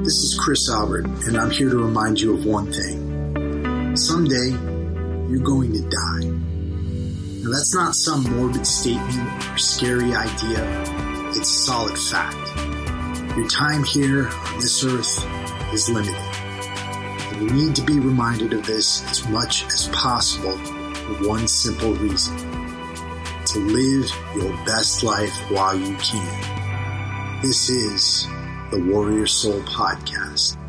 This is Chris Albert, and I'm here to remind you of one thing. Someday, you're going to die. Now, that's not some morbid statement or scary idea. It's solid fact. Your time here on this earth is limited. And you need to be reminded of this as much as possible for one simple reason. To live your best life while you can. This is the Warrior Soul Podcast.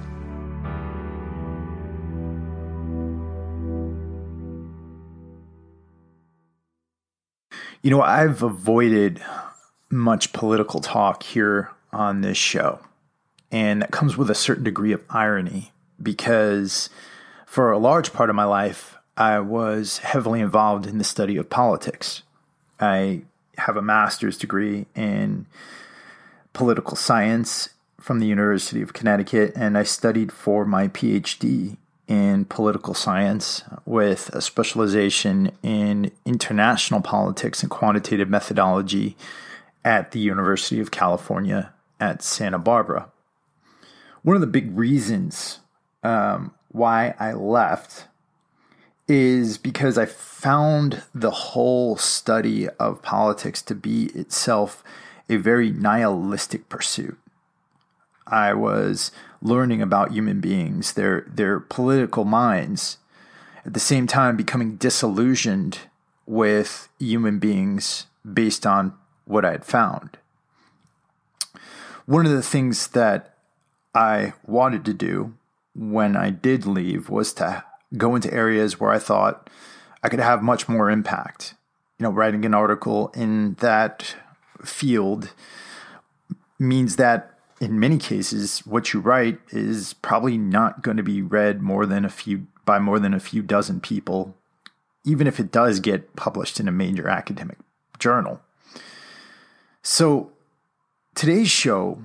You know, I've avoided much political talk here on this show, and that comes with a certain degree of irony because for a large part of my life, I was heavily involved in the study of politics. I have a master's degree in political science from the University of Connecticut, and I studied for my PhD in political science with a specialization in international politics and quantitative methodology at the University of California at Santa Barbara. One of the big reasons why I left is because I found the whole study of politics to be itself a very nihilistic pursuit. I was learning about human beings, their political minds, at the same time becoming disillusioned with human beings based on what I had found. One of the things that I wanted to do when I did leave was to go into areas where I thought I could have much more impact. You know, writing an article in that field means that in many cases, what you write is probably not going to be read by more than a few dozen people, even if it does get published in a major academic journal. So today's show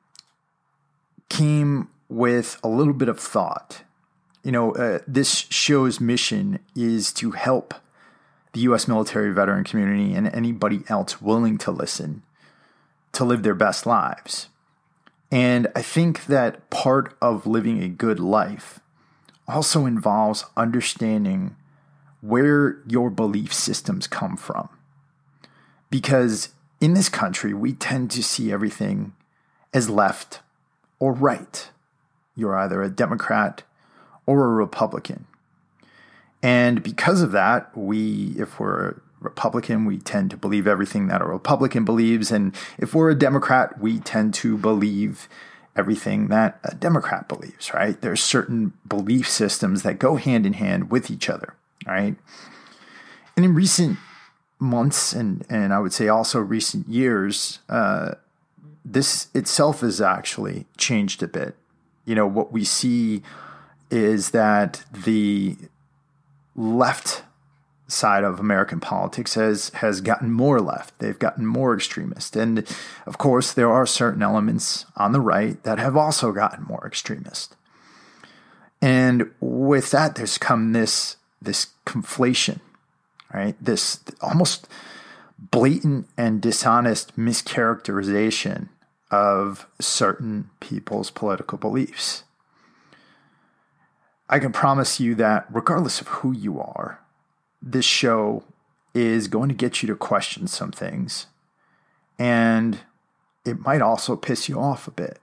came with a little bit of thought. You know, this show's mission is to help the U.S. military veteran community and anybody else willing to listen to live their best lives. And I think that part of living a good life also involves understanding where your belief systems come from. Because in this country, we tend to see everything as left or right. You're either a Democrat or a Republican. And because of that, if we're a Republican, we tend to believe everything that a Republican believes. And if we're a Democrat, we tend to believe everything that a Democrat believes, right? There's certain belief systems that go hand in hand with each other, right? And in recent months, and I would say also recent years, this itself has actually changed a bit. You know, what we see is that the left side of American politics has gotten more left. They've gotten more extremist. And of course, there are certain elements on the right that have also gotten more extremist. And with that, there's come this conflation, right? This almost blatant and dishonest mischaracterization of certain people's political beliefs. I can promise you that regardless of who you are, this show is going to get you to question some things, and it might also piss you off a bit.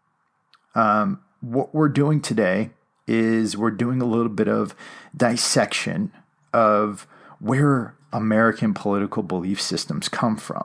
What we're doing today is we're doing a little bit of dissection of where American political belief systems come from.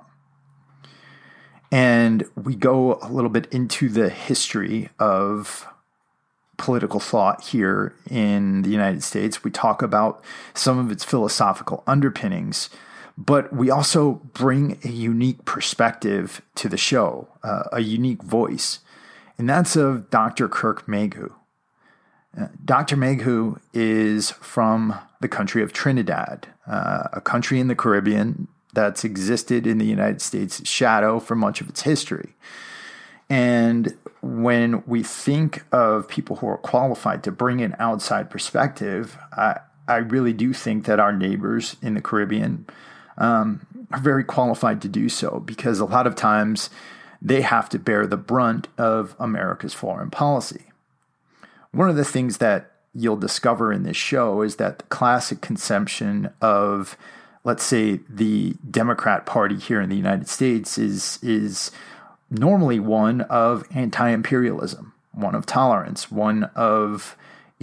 And we go a little bit into the history of political thought here in the United States. We talk about some of its philosophical underpinnings, but we also bring a unique perspective to the show, a unique voice, and that's of Dr. Kirk Mayhew. Dr. Mayhew is from the country of Trinidad, a country in the Caribbean that's existed in the United States' shadow for much of its history. And when we think of people who are qualified to bring an outside perspective, I really do think that our neighbors in the Caribbean are very qualified to do so, because a lot of times they have to bear the brunt of America's foreign policy. One of the things that you'll discover in this show is that the classic conception of, let's say, the Democrat Party here in the United States is normally one of anti-imperialism, one of tolerance, one of,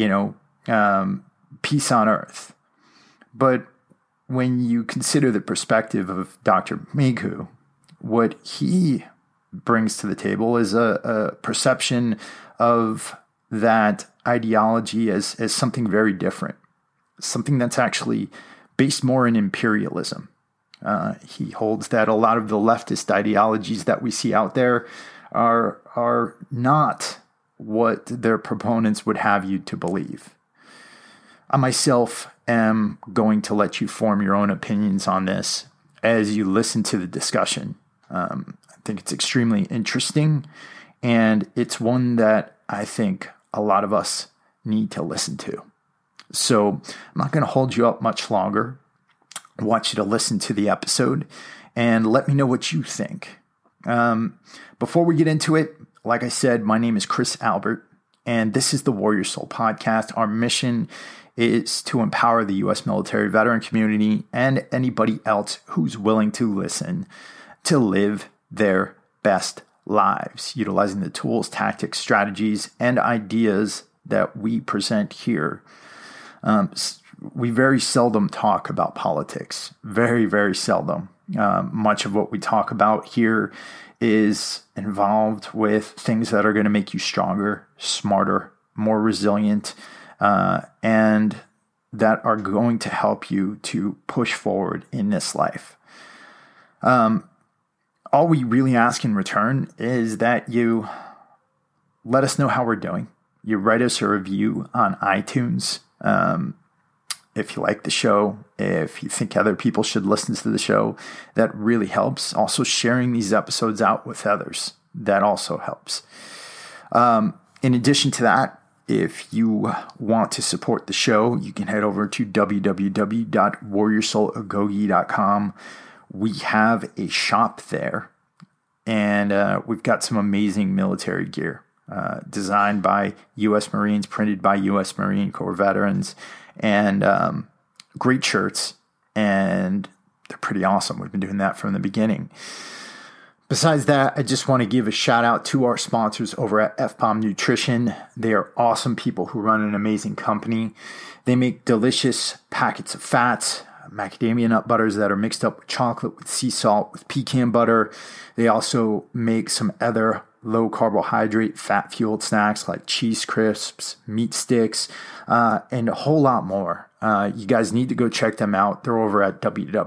peace on earth. But when you consider the perspective of Dr. Mayhew, what he brings to the table is a perception of that ideology as something very different, something that's actually based more in imperialism. He holds that a lot of the leftist ideologies that we see out there are not what their proponents would have you to believe. I myself am going to let you form your own opinions on this as you listen to the discussion. I think it's extremely interesting, and it's one that I think a lot of us need to listen to. So I'm not going to hold you up much longer. I want you to listen to the episode and let me know what you think. Before we get into it, like I said, my name is Chris Albert, and this is the Warrior Soul Podcast. Our mission is to empower the U.S. military veteran community and anybody else who's willing to listen to live their best lives, utilizing the tools, tactics, strategies, and ideas that we present here. We very seldom talk about politics. Very, very seldom. Much of what we talk about here is involved with things that are going to make you stronger, smarter, more resilient, and that are going to help you to push forward in this life. All we really ask in return is that you let us know how we're doing. You write us a review on iTunes. If you like the show, if you think other people should listen to the show, that really helps. Also, sharing these episodes out with others, that also helps. In addition to that, if you want to support the show, you can head over to www.warriorsoulagogi.com. We have a shop there, and we've got some amazing military gear designed by U.S. Marines, printed by U.S. Marine Corps veterans, and great shirts, and they're pretty awesome. We've been doing that from the beginning. Besides that, I just want to give a shout out to our sponsors over at FBOM Nutrition. They are awesome people who run an amazing company. They make delicious packets of fats, macadamia nut butters that are mixed up with chocolate, with sea salt, with pecan butter. They also make some other low carbohydrate, fat fueled snacks like cheese crisps, meat sticks, and a whole lot more. You guys need to go check them out. They're over at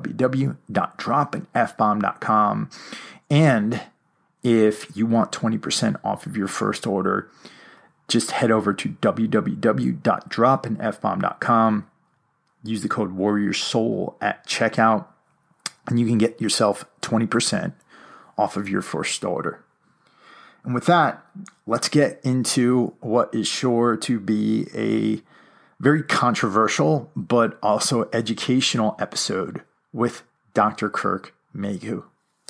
www.dropinfbomb.com. And if you want 20% off of your first order, just head over to www.dropinfbomb.com. Use the code WarriorSoul at checkout, and you can get yourself 20% off of your first order. And with that, let's get into what is sure to be a very controversial but also educational episode with Dr. Kirk Mayhew.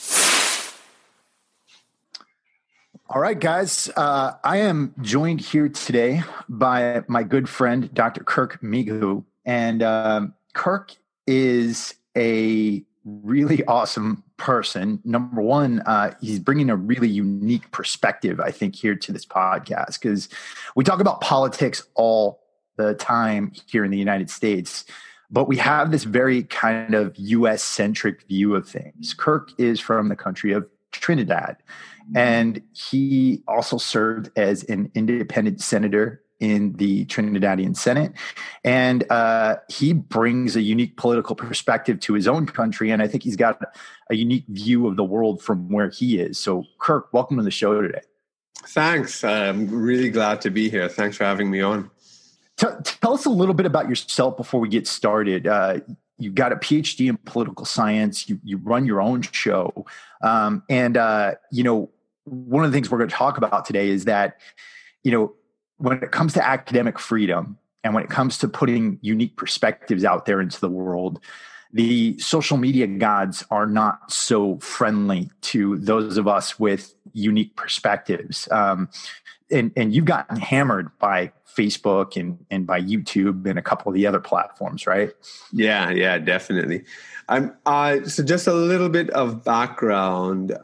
All right, guys, I am joined here today by my good friend, Dr. Kirk Mayhew. And Kirk is a really awesome person. Number one, he's bringing a really unique perspective, I think, here to this podcast, because we talk about politics all the time here in the United States, but we have this very kind of U.S.-centric view of things. Kirk is from the country of Trinidad, and he also served as an independent senator in the Trinidadian Senate. And he brings a unique political perspective to his own country. And I think he's got a unique view of the world from where he is. So Kirk, welcome to the show today. Thanks. I'm really glad to be here. Thanks for having me on. Tell us a little bit about yourself before we get started. You've got a PhD in political science. You run your own show. One of the things we're going to talk about today is that, when it comes to academic freedom and when it comes to putting unique perspectives out there into the world, the social media gods are not so friendly to those of us with unique perspectives. And you've gotten hammered by Facebook and by YouTube and a couple of the other platforms, right? Yeah, definitely. So just a little bit of background.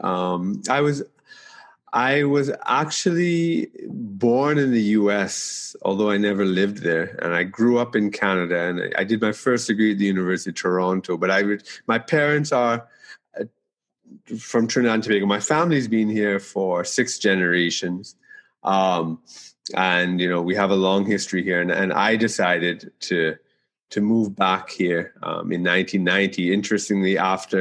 I was actually born in the U.S., although I never lived there, and I grew up in Canada. And I did my first degree at the University of Toronto. But my parents are from Trinidad and Tobago. My family's been here for 6 generations, and we have a long history here. And I decided to move back here in 1990. Interestingly,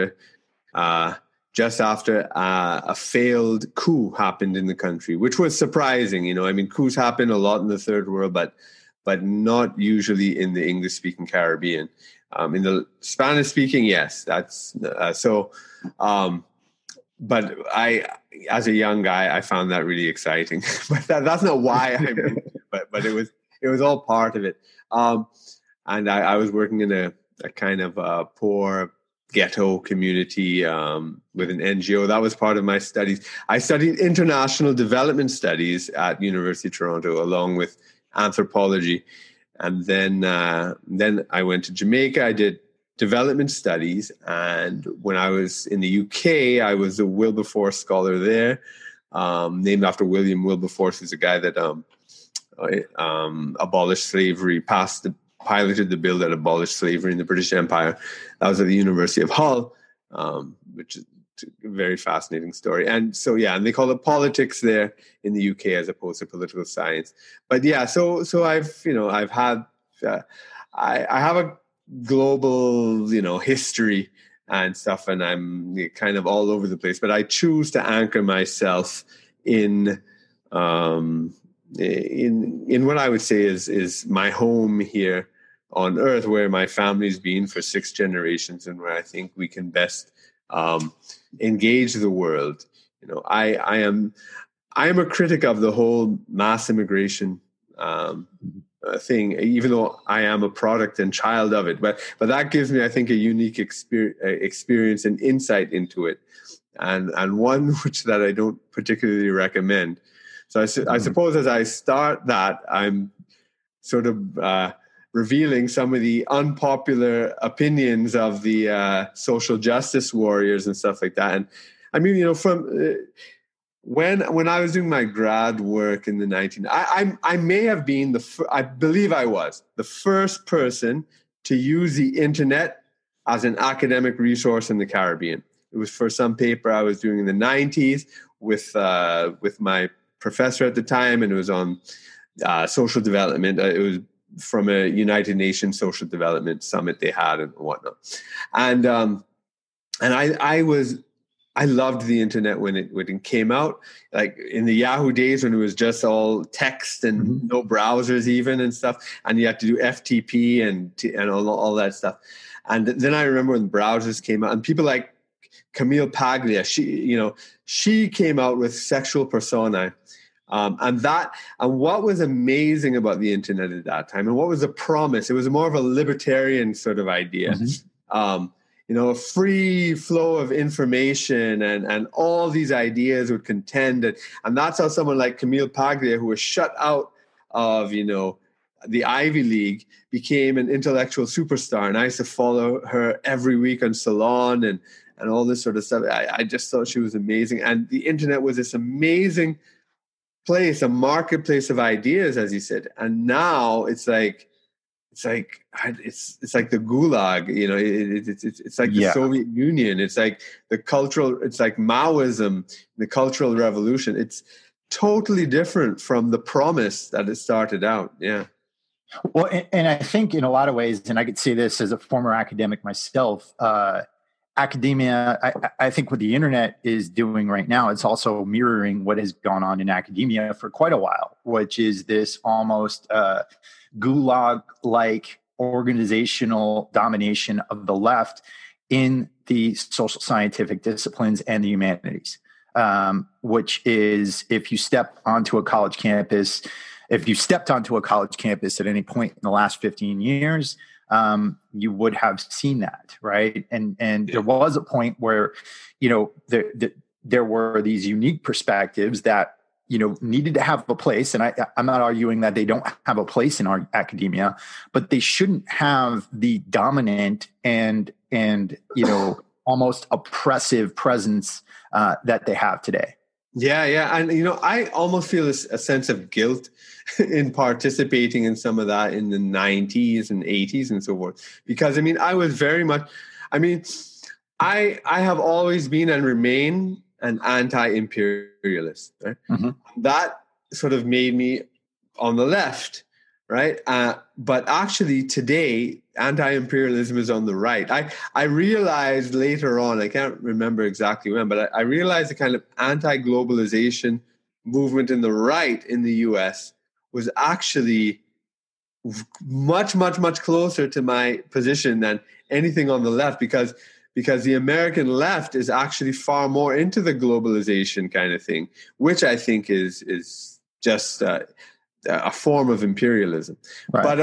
just after a failed coup happened in the country, which was surprising. Coups happen a lot in the third world, but not usually in the English-speaking Caribbean. In the Spanish-speaking, yes, that's so. But as a young guy, I found that really exciting. But that's not why I moved. But it was all part of it. And I was working in a kind of poor ghetto community with an NGO. That was part of my studies. I studied international development studies at University of Toronto along with anthropology. And then I went to Jamaica. I did development studies. And when I was in the UK, I was a Wilberforce scholar there, named after William Wilberforce, who's a guy that abolished slavery, piloted the bill that abolished slavery in the British Empire. That was at the University of Hull, which is a very fascinating story. And so, and they call it politics there in the UK as opposed to political science. But so I've had, I have a global, history and stuff, and I'm kind of all over the place. But I choose to anchor myself in what I would say is my home here on Earth, where my family's been for 6 generations, and where I think we can best engage the world. I am a critic of the whole mass immigration thing, even though I am a product and child of it. But that gives me, I think, a unique experience and insight into it, and one which that I don't particularly recommend. So I suppose as I start that, I'm sort of revealing some of the unpopular opinions of the social justice warriors and stuff like that. And I mean, from when I was doing my grad work in the I may have been I believe I was the first person to use the internet as an academic resource in the Caribbean. It was for some paper I was doing in the 90s with my professor at the time, and it was on social development. It was from a United Nations social development summit they had and whatnot. And I loved the internet when it came out, like in the Yahoo days when it was just all text and no browsers even and stuff, and you had to do FTP and all that stuff. And then I remember when browsers came out, and people like Camille Paglia, she came out with Sexual Personae. And what was amazing about the internet at that time, and what was the promise? It was more of a libertarian sort of idea. A free flow of information, and all these ideas would contend. And that's how someone like Camille Paglia, who was shut out of, the Ivy League, became an intellectual superstar. And I used to follow her every week on Salon and all this sort of stuff. I just thought she was amazing. And the internet was this amazing place, a marketplace of ideas, as you said. And now it's like the Gulag, it's like the Soviet Union. It's like it's like Maoism, the Cultural Revolution. It's totally different from the promise that it started out. Yeah. Well, and I think in a lot of ways, and I could say this as a former academic myself, academia, I think what the internet is doing right now, it's also mirroring what has gone on in academia for quite a while, which is this almost gulag-like organizational domination of the left in the social scientific disciplines and the humanities, which is if you stepped onto a college campus at any point in the last 15 years, you would have seen that, right? And there was a point where, there were these unique perspectives that, needed to have a place. And I'm not arguing that they don't have a place in our academia, but they shouldn't have the dominant and almost oppressive presence that they have today. Yeah. And, I almost feel a sense of guilt in participating in some of that in the 90s and 80s and so forth. Because, I was very much, I have always been and remain an anti-imperialist. Right? Mm-hmm. That sort of made me on the left, right? But actually today, anti-imperialism is on the right. I realized later on, I can't remember exactly when, but I realized the kind of anti-globalization movement in the right in the US was actually much, much, much closer to my position than anything on the left, because the American left is actually far more into the globalization kind of thing, which I think is just a form of imperialism. Right. But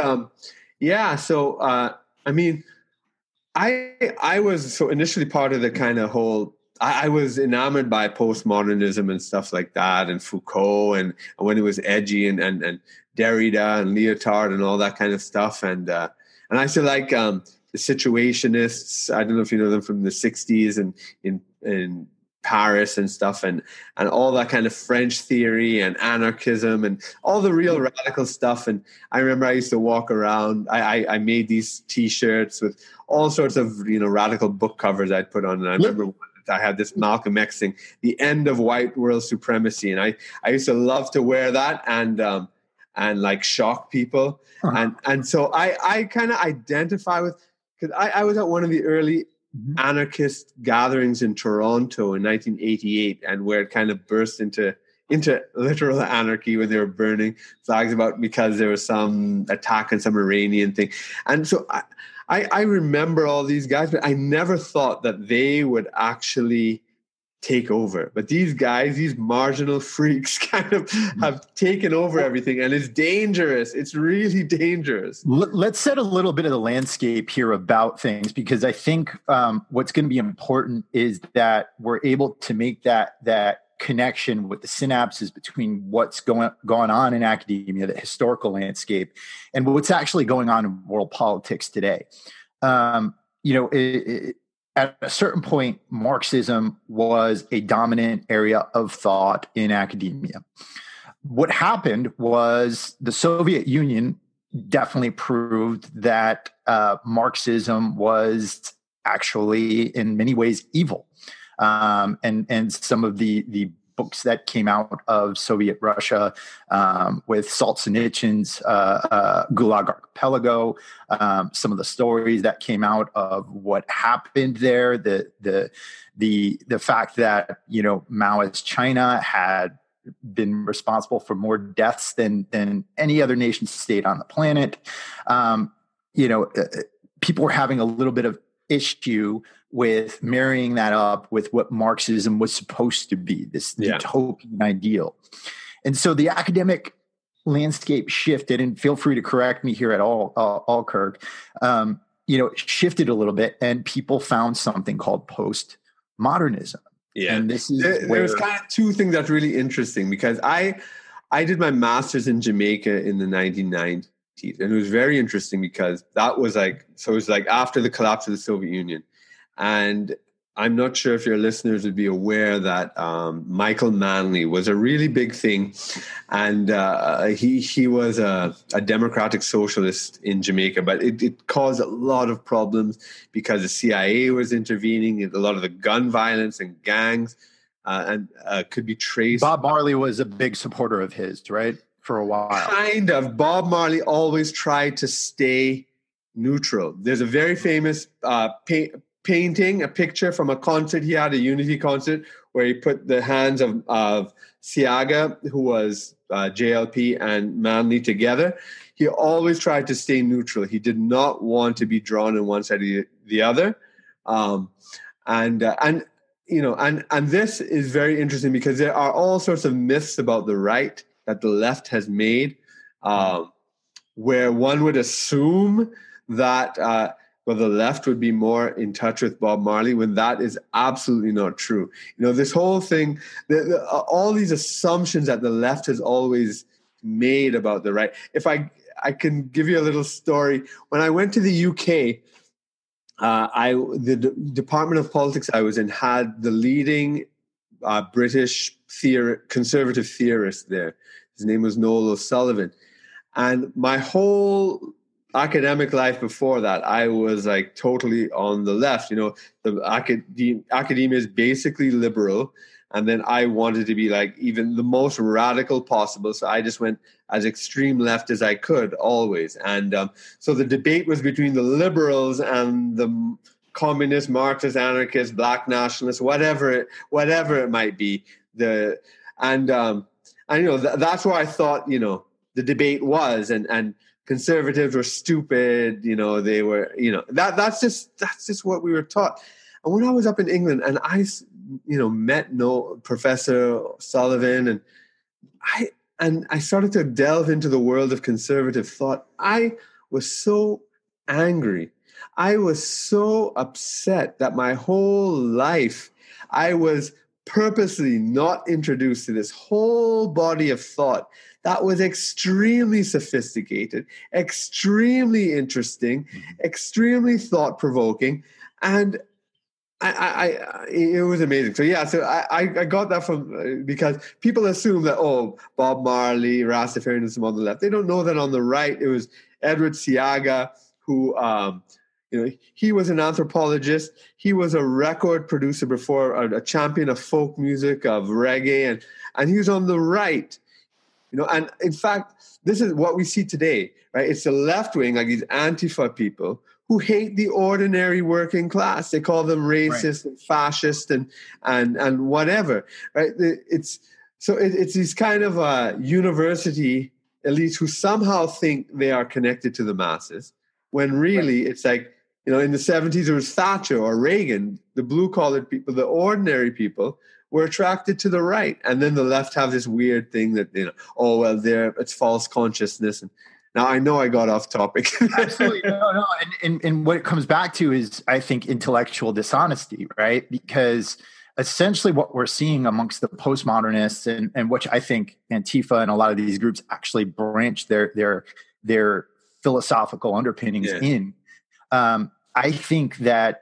I was so initially part of the kind of whole. I was enamored by postmodernism and stuff like that, and Foucault, and when it was edgy, and Derrida and Lyotard and all that kind of stuff, and I still like the Situationists. I don't know if you know them from the 60s and in Paris and stuff, and all that kind of French theory and anarchism and all the real radical stuff. And I remember I used to walk around. I made these T-shirts with all sorts of radical book covers I'd put on. And I remember I had this Malcolm X thing, "The End of White World Supremacy," and I used to love to wear that and like shock people. Uh-huh. And so I kind of identify with, because I was at one of the early anarchist gatherings in Toronto in 1988, and where it kind of burst into literal anarchy when they were burning flags because there was some attack on some Iranian thing. And so I remember all these guys, but I never thought that they would actually take over. But these guys, these marginal freaks, kind of have taken over everything, and it's dangerous. It's really dangerous. Let's set a little bit of the landscape here about things, because I think what's going to be important is that we're able to make that connection with the synapses between what's going on in academia, the historical landscape, and what's actually going on in world politics today. At a certain point, Marxism was a dominant area of thought in academia. What happened was the Soviet Union definitely proved that Marxism was actually, in many ways, evil. And some of the books that came out of Soviet Russia with Solzhenitsyn's Gulag Archipelago, some of the stories that came out of what happened there, the fact that Maoist China had been responsible for more deaths than any other nation state on the planet. People were having a little bit of issue with marrying that up with what Marxism was supposed to be, this utopian ideal. And so the academic landscape shifted, and feel free to correct me here at all, Kirk, shifted a little bit, and people found something called postmodernism. Yeah. And this is there's kind of two things that's really interesting, because I did my master's in Jamaica in the 1990s, and it was very interesting because it was like after the collapse of the Soviet Union. And I'm not sure if your listeners would be aware that Michael Manley was a really big thing, and he was a democratic socialist in Jamaica, but it caused a lot of problems because the CIA was intervening in a lot of the gun violence and gangs, and could be traced. Bob Marley was a big supporter of his, right, for a while. Kind of. Bob Marley always tried to stay neutral. There's a very famous painting, a picture from a concert he had, a Unity concert, where he put the hands of Seaga, who was JLP, and Manley together. He always tried to stay neutral. He did not want to be drawn in one side or the other. And this is very interesting because there are all sorts of myths about the right that the left has made, where one would assume that the left would be more in touch with Bob Marley, when that is absolutely not true. This whole thing, all these assumptions that the left has always made about the right. If I can give you a little story. When I went to the UK, the Department of Politics I was in had the leading British conservative theorist there. His name was Noel O'Sullivan. And my whole academic life before that, I was like totally on the left. The academia is basically liberal. And then I wanted to be like even the most radical possible. So I just went as extreme left as I could always. And so the debate was between the liberals and the communists, Marxists, anarchists, black nationalists, whatever it might be. That's where I thought, the debate was, and conservatives were stupid. They were, that's just what we were taught. And when I was up in England and I, met Professor Sullivan, and I started to delve into the world of conservative thought, I was so angry. I was so upset that my whole life I was purposely not introduced to this whole body of thought that was extremely sophisticated, extremely interesting, extremely thought-provoking, and it was amazing. So I got that from because people assume that Bob Marley, Rastafarianism on the left. They don't know that on the right it was Edward Seaga who he was an anthropologist. He was a record producer before, a champion of folk music, of reggae, and he was on the right. And in fact, this is what we see today, right? It's the left wing, like these Antifa people who hate the ordinary working class. They call them racist and fascist and whatever, right? It's these kind of university elites who somehow think they are connected to the masses, when really it's like, in the 70s, it was Thatcher or Reagan, the blue-collared people, the ordinary people, were attracted to the right. And then the left have this weird thing that, it's false consciousness. And now I know I got off topic. Absolutely. No. And what it comes back to is, I think, intellectual dishonesty, right? Because essentially what we're seeing amongst the postmodernists and which I think Antifa and a lot of these groups actually branch their philosophical underpinnings in. I think that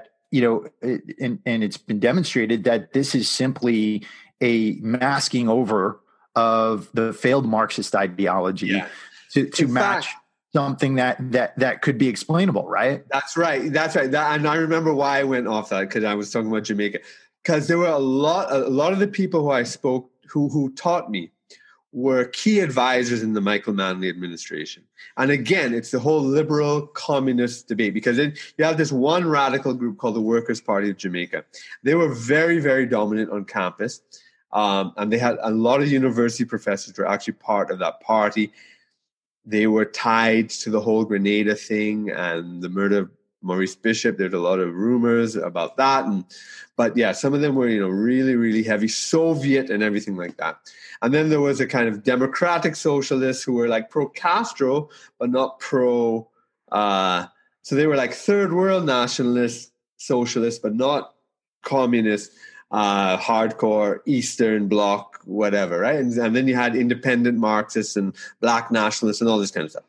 and it's been demonstrated that this is simply a masking over of the failed Marxist ideology to match something that could be explainable, right? That's right. And I remember why I went off that, because I was talking about Jamaica. Because there were a lot of the people who I spoke who taught me were key advisors in the Michael Manley administration. And again, it's the whole liberal communist debate, because then you have this one radical group called the Workers' Party of Jamaica. They were very, very dominant on campus. And they had a lot of university professors who were actually part of that party. They were tied to the whole Grenada thing and the murder of Maurice Bishop. There's a lot of rumors about that. But some of them were, really, really heavy Soviet and everything like that. And then there was a kind of democratic socialists who were like pro-Castro, but not pro. So they were like third world nationalist socialists, but not communist, hardcore Eastern Bloc, whatever, right? And then you had independent Marxists and black nationalists and all this kind of stuff.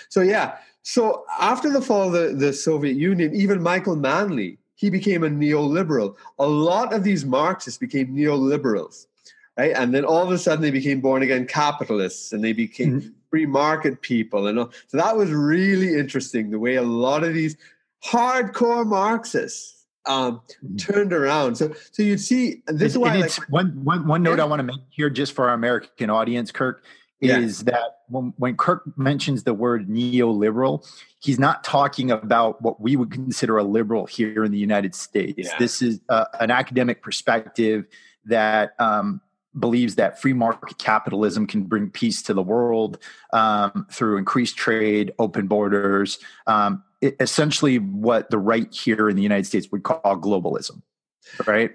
So after the fall of the Soviet Union, even Michael Manley, he became a neoliberal. A lot of these Marxists became neoliberals, right? And then all of a sudden they became born-again capitalists, and they became free market people. And so that was really interesting, the way a lot of these hardcore Marxists turned around. So you'd see, and this is why, like, one note I want to make here, just for our American audience, Kirk, is that when Kirk mentions the word neoliberal, he's not talking about what we would consider a liberal here in the United States. Yeah. This is an academic perspective that believes that free market capitalism can bring peace to the world through increased trade, open borders, essentially what the right here in the United States would call globalism. Right?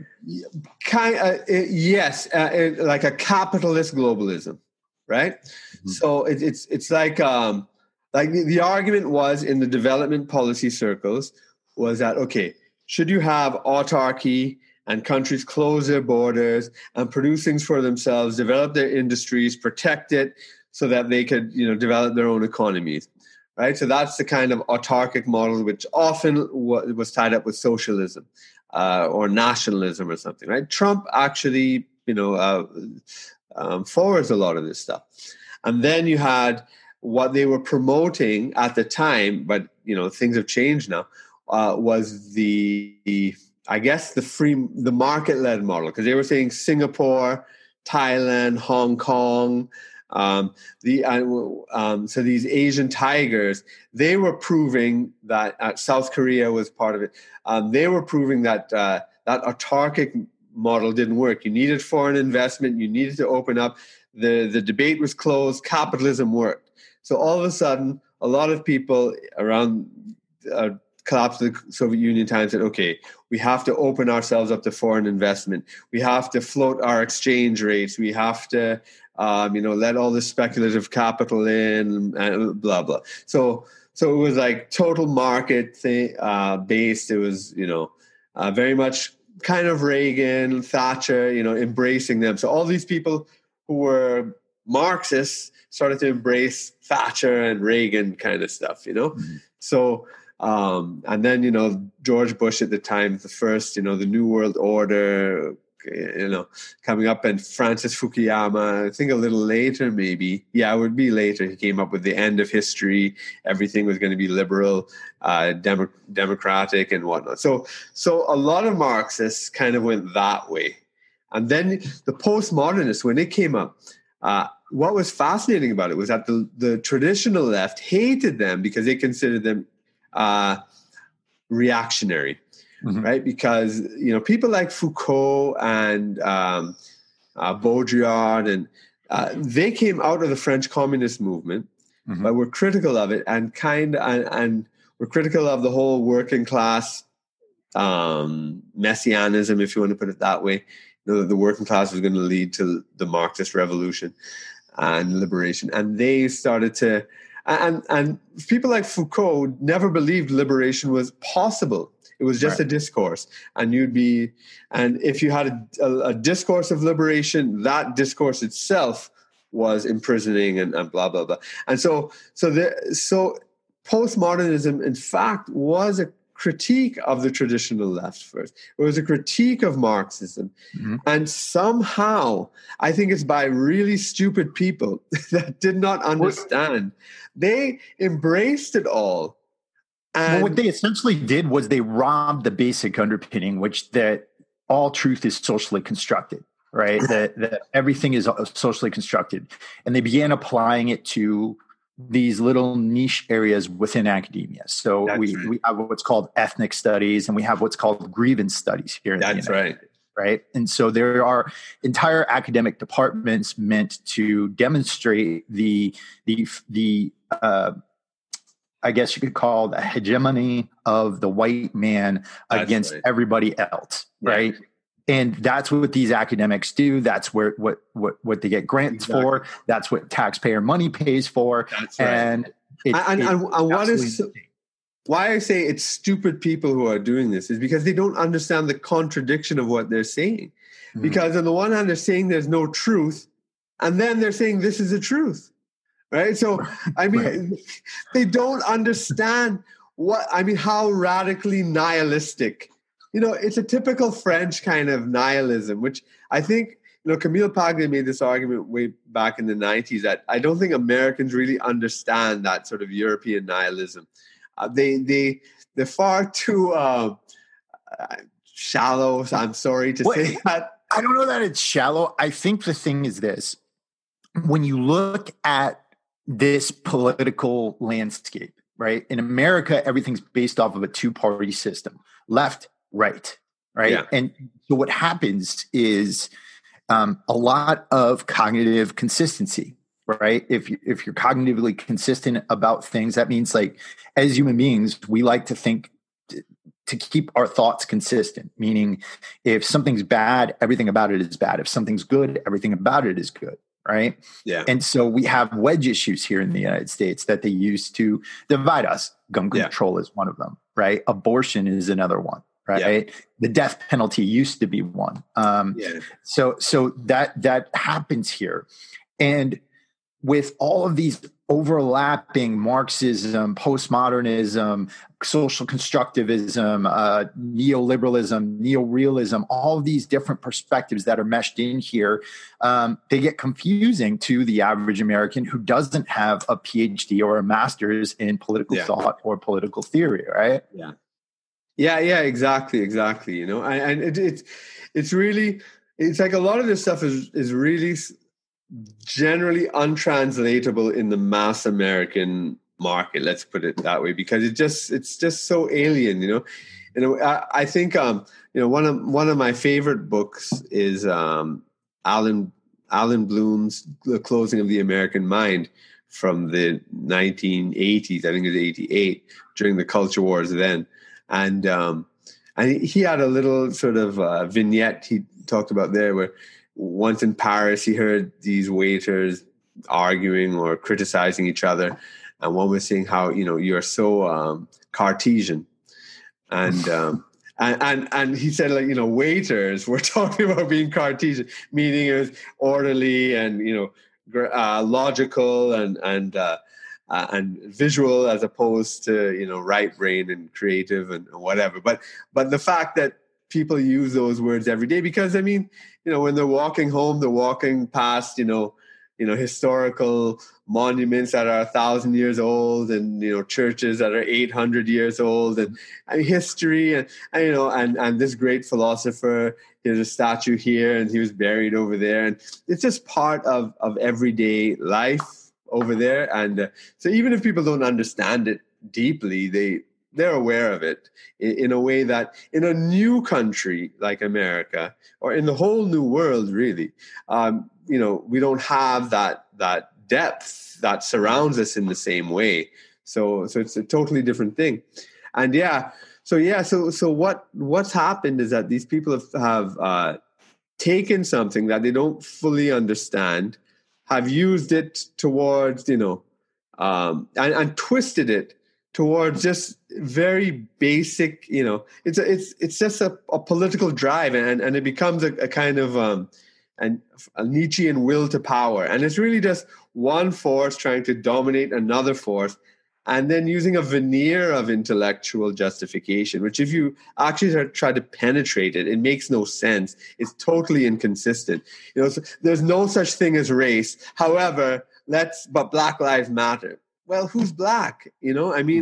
Yes, like a capitalist globalism. Right. Mm-hmm. So it's like like the argument was in the development policy circles was that, okay, should you have autarky and countries close their borders and produce things for themselves, develop their industries, protect it so that they could, develop their own economies, right? So that's the kind of autarkic model, which often was tied up with socialism or nationalism or something, right? Trump actually, forwards a lot of this stuff. And then you had what they were promoting at the time, but, things have changed now, was the market-led model, because they were saying Singapore, Thailand, Hong Kong, so these Asian tigers, they were proving that South Korea was part of it. They were proving that that autarkic model didn't work. You needed foreign investment. You needed to open up. The debate was closed. Capitalism worked. So all of a sudden, a lot of people around collapse of the Soviet Union time said, okay, we have to open ourselves up to foreign investment. We have to float our exchange rates. We have to, let all this speculative capital in and blah, blah. So it was like total market based. It was, very much kind of Reagan, Thatcher, embracing them. So all these people who were Marxists started to embrace Thatcher and Reagan kind of stuff, Mm-hmm. So, and then, George Bush at the time, the first, the New World Order, coming up, and Francis Fukuyama, I think a little later, maybe. Yeah, it would be later. He came up with the end of history. Everything was going to be liberal, democratic and whatnot. So a lot of Marxists kind of went that way. And then the postmodernists, when it came up, what was fascinating about it was that the traditional left hated them because they considered them reactionary, mm-hmm. right? Because, people like Foucault and Baudrillard, and they came out of the French communist movement, mm-hmm. but were critical of it and were critical of the whole working class messianism, if you want to put it that way. The working class was going to lead to the Marxist revolution and liberation. And they started to, and people like Foucault never believed liberation was possible. It was just a discourse. And if you had a discourse of liberation, that discourse itself was imprisoning and blah, blah, blah. And so postmodernism, in fact, was a critique of the traditional left first. It was a critique of Marxism. Mm-hmm. And somehow, I think it's by really stupid people that did not understand. They embraced it all. And what they essentially did was they robbed the basic underpinning, which that all truth is socially constructed, right? that everything is socially constructed. And they began applying it to these little niche areas within academia. So we have what's called ethnic studies, and we have what's called grievance studies here in the United States, right? And so there are entire academic departments meant to demonstrate the I guess you could call the hegemony of the white man against everybody else, right? And that's what these academics do. That's what they get grants for. That's what taxpayer money pays for. That's right. And what is why I say it's stupid people who are doing this is because they don't understand the contradiction of what they're saying. Mm-hmm. Because on the one hand, they're saying there's no truth, and then they're saying this is the truth, right? So I mean, they don't understand how radically nihilistic. It's a typical French kind of nihilism, which I think, Camille Paglia made this argument way back in the 90s that I don't think Americans really understand that sort of European nihilism. They're far too shallow. So I'm sorry to say that. I don't know that it's shallow. I think the thing is this. When you look at this political landscape, right? In America, everything's based off of a two-party system. Left, right. Yeah. And so what happens is a lot of cognitive consistency, right? If you're cognitively consistent about things, that means like as human beings, we like to think to keep our thoughts consistent, meaning if something's bad, everything about it is bad. If something's good, everything about it is good, right? Yeah. And so we have wedge issues here in the United States that they use to divide us. Gun control is one of them, right? Abortion is another one, right? Yeah. The death penalty used to be one. So that happens here. And with all of these overlapping Marxism, postmodernism, social constructivism, neoliberalism, neorealism, all of these different perspectives that are meshed in here, they get confusing to the average American who doesn't have a PhD or a master's in political thought or political theory, right? Yeah, exactly. You know, and it's really, it's like a lot of this stuff is really generally untranslatable in the mass American market. Let's put it that way, because it's just so alien. You know, I think one of my favorite books is Alan Bloom's The Closing of the American Mind from the 1980s. I think it was 88 during the culture wars then, and he had a little sort of vignette he talked about there where once in Paris, he heard these waiters arguing or criticizing each other. And one was saying how, you're so Cartesian. And he said, like, waiters were talking about being Cartesian, meaning it was orderly and, logical and visual as opposed to, right brain and creative and whatever. But the fact that people use those words every day, because when they're walking home, they're walking past, historical monuments that are 1,000 years old, and churches that are 800 years old, and history, and this great philosopher. There's a statue here, and he was buried over there, and it's just part of everyday life over there. And so, even if people don't understand it deeply, they're aware of it in a way that in a new country like America, or in the whole new world, really, we don't have that depth that surrounds us in the same way. So it's a totally different thing. And so what's happened is that these people have taken something that they don't fully understand, have used it towards, and twisted it towards just very basic, it's just a political drive, and it becomes a kind of a Nietzschean will to power. And it's really just one force trying to dominate another force, and then using a veneer of intellectual justification, which if you actually try to penetrate it, it makes no sense. It's totally inconsistent. So there's no such thing as race. However, but Black Lives Matter. Well, who's black? There's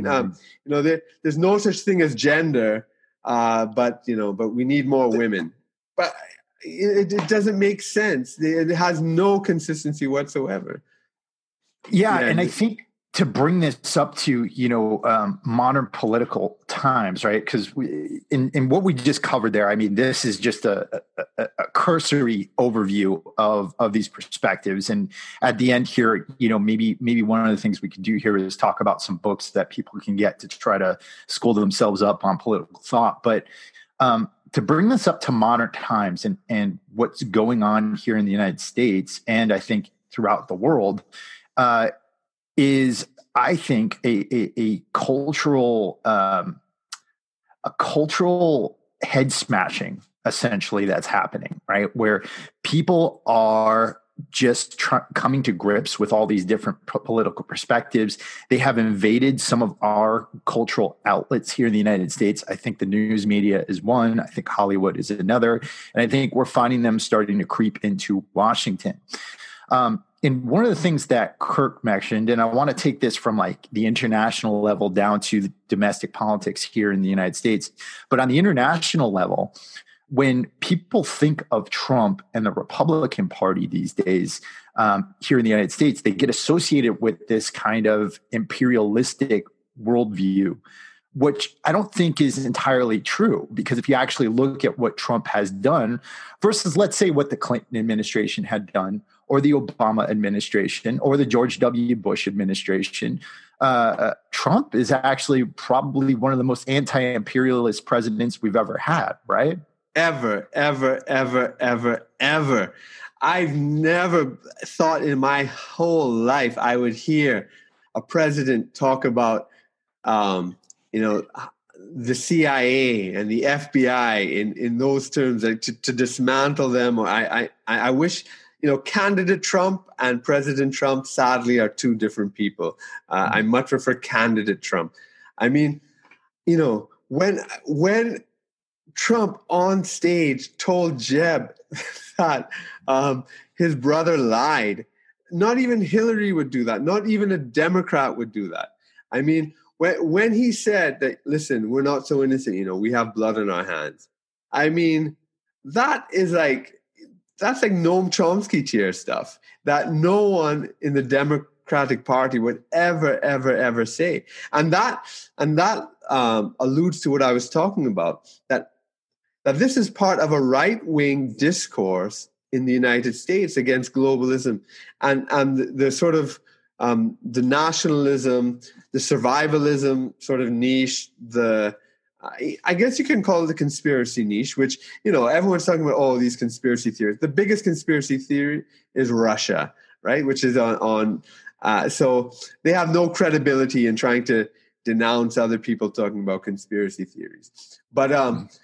no such thing as gender, but we need more women. But it doesn't make sense. It has no consistency whatsoever. Yeah, and I think to bring this up to modern political times, right? Because in what we just covered there, this is just a cursory overview of these perspectives. And at the end here, maybe one of the things we could do here is talk about some books that people can get to try to school themselves up on political thought. But to bring this up to modern times and what's going on here in the United States, and I think throughout the world, is, I think, a cultural head smashing, essentially, that's happening, right? Where people are just coming to grips with all these different political perspectives. They have invaded some of our cultural outlets here in the United States. I think the news media is one. I think Hollywood is another. And I think we're finding them starting to creep into Washington. And one of the things that Kirk mentioned, and I want to take this from like the international level down to the domestic politics here in the United States, but on the international level, when people think of Trump and the Republican Party these days here in the United States, they get associated with this kind of imperialistic worldview, which I don't think is entirely true, because if you actually look at what Trump has done versus, let's say, what the Clinton administration had done, or the Obama administration, or the George W. Bush administration, Trump is actually probably one of the most anti-imperialist presidents we've ever had, right? Ever. I've never thought in my whole life I would hear a president talk about, the CIA and the FBI in those terms, like to dismantle them. Or I wish, candidate Trump and President Trump, sadly, are two different people. I much prefer candidate Trump. I mean, when Trump on stage told Jeb that his brother lied, not even Hillary would do that. Not even a Democrat would do that. I mean, when he said that, listen, we're not so innocent, we have blood on our hands. I mean, that's like Noam Chomsky tier stuff that no one in the Democratic Party would ever say. And that alludes to what I was talking about, that this is part of a right-wing discourse in the United States against globalism and the sort of the nationalism, the survivalism sort of niche, I guess you can call it the conspiracy niche, which, everyone's talking about all these conspiracy theories. The biggest conspiracy theory is Russia, right? Which is so they have no credibility in trying to denounce other people talking about conspiracy theories. But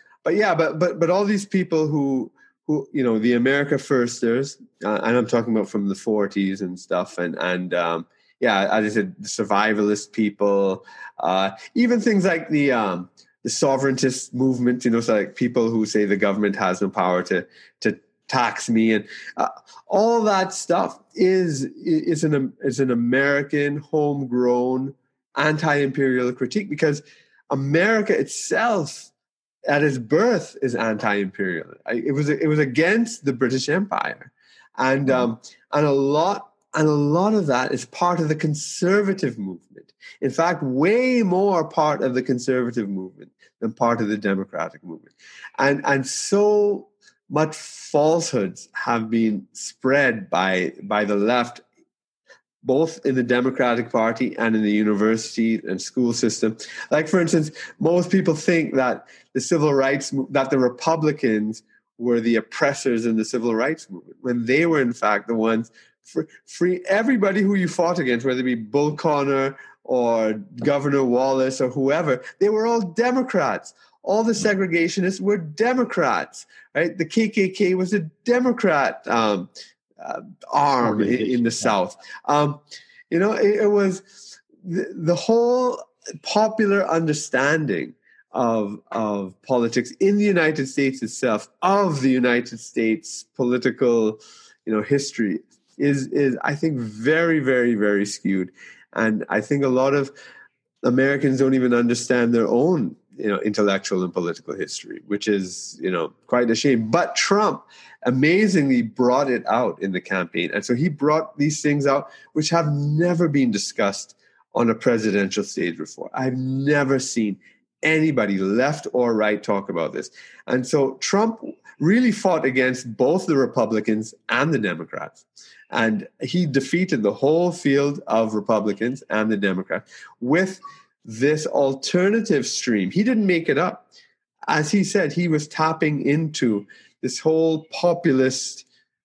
all these people who the America Firsters, and I'm talking about from the 40s and stuff, and as I said, the survivalist people, even things like the sovereigntist movement, so like people who say the government has no power to tax me, and all that stuff is an American homegrown anti-imperial critique, because America itself at its birth is anti-imperial. It was against the British Empire, and a lot of that is part of the conservative movement. In fact, way more part of the conservative movement than part of the democratic movement, and so much falsehoods have been spread by the left, both in the Democratic Party and in the university and school system. Like, for instance, most people think that that the Republicans were the oppressors in the civil rights movement, when they were, in fact, the ones free everybody who you fought against, whether it be Bull Connor or Governor Wallace or whoever. They were all Democrats. All the segregationists were Democrats, right? The KKK was a Democrat arm in the South. It was the whole popular understanding of politics in the United States itself, of the United States political, history is I think very, very, very skewed. And I think a lot of Americans don't even understand their own, intellectual and political history, which is, quite a shame. But Trump amazingly brought it out in the campaign. And so he brought these things out which have never been discussed on a presidential stage before. I've never seen anybody, left or right, talk about this. And so Trump really fought against both the Republicans and the Democrats. And he defeated the whole field of Republicans and the Democrats with this alternative stream. He didn't make it up. As he said, he was tapping into this whole populist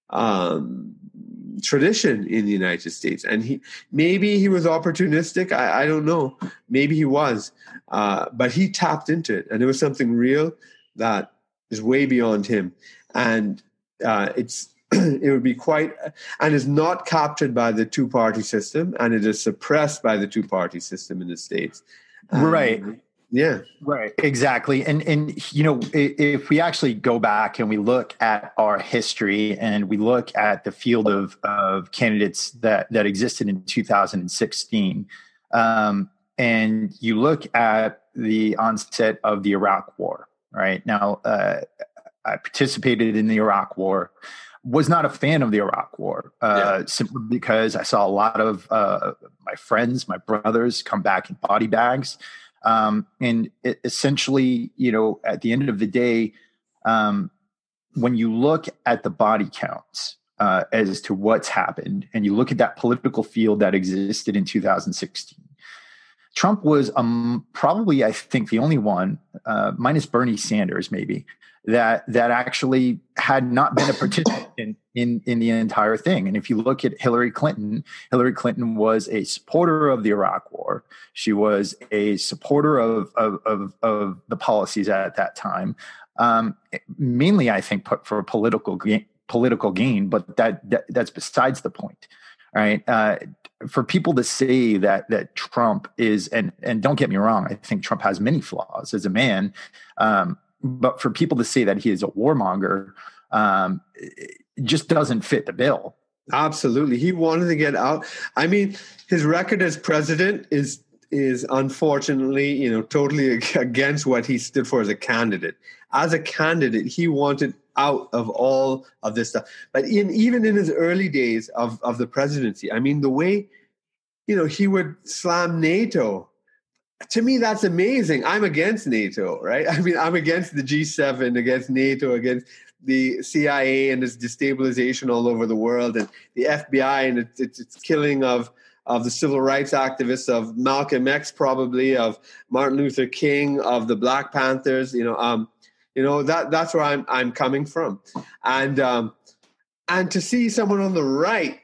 tradition in the United States. And maybe he was opportunistic. I don't know. Maybe he was. But he tapped into it. And it was something real that is way beyond him. And it would be and is not captured by the two-party system, and it is suppressed by the two-party system in the States. Right. Yeah. Right. Exactly. And if we actually go back and we look at our history and we look at the field of candidates that existed in 2016, and you look at the onset of the Iraq War, right? Now, I participated in the Iraq War. Was not a fan of the Iraq War, simply because I saw a lot of my friends, my brothers, come back in body bags. And essentially, at the end of the day, when you look at the body counts as to what's happened, and you look at that political field that existed in 2016, Trump was probably, I think, the only one, minus Bernie Sanders, maybe, that actually had not been a participant in the entire thing. And if you look at Hillary Clinton was a supporter of the Iraq War. She was a supporter of the policies at that time, mainly, I think, for political gain. But that's besides the point. Right. For people to say that Trump is, and don't get me wrong, I think Trump has many flaws as a man. But for people to say that he is a warmonger, it just doesn't fit the bill. Absolutely. He wanted to get out. I mean, his record as president is unfortunately, totally against what he stood for as a candidate. As a candidate, he wanted out of all of this stuff. But even in his early days of the presidency, I mean, the way, he would slam NATO. To me, that's amazing. I'm against NATO, right? I mean, I'm against the G7, against NATO, against the CIA and its destabilization all over the world, and the FBI and its killing of the civil rights activists, of Malcolm X, probably, of Martin Luther King, of the Black Panthers. That's where I'm coming from, and to see someone on the right,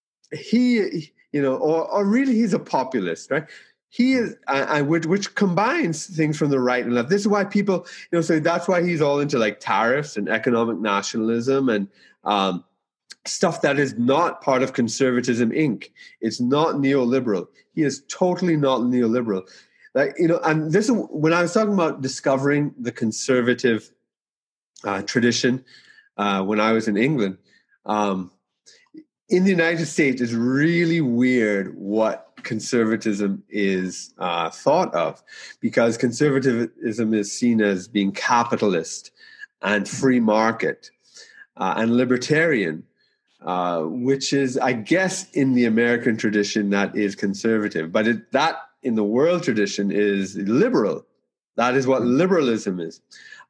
or really he's a populist, right? He is, which combines things from the right and left. This is why people, so that's why he's all into like tariffs and economic nationalism and stuff that is not part of conservatism, Inc. It's not neoliberal. He is totally not neoliberal. Like, and this is when I was talking about discovering the conservative tradition when I was in England. In the United States, it's really weird what conservatism is thought of, because conservatism is seen as being capitalist and free market and libertarian, which is, I guess, in the American tradition, that is conservative. But that in the world tradition is liberal. That is what liberalism is.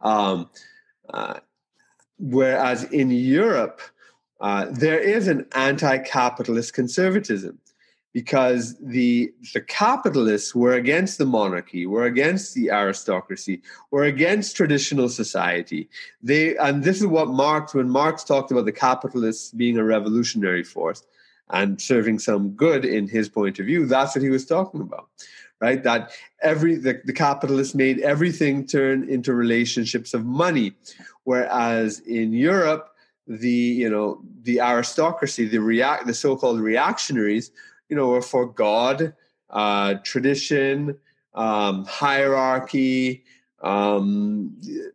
Whereas in Europe, there is an anti-capitalist conservatism, because the capitalists were against the monarchy, were against the aristocracy, were against traditional society. And this is what when Marx talked about the capitalists being a revolutionary force and serving some good in his point of view, that's what he was talking about, right? That the capitalists made everything turn into relationships of money, whereas in Europe, the aristocracy, the so-called reactionaries, were for God, tradition, hierarchy, the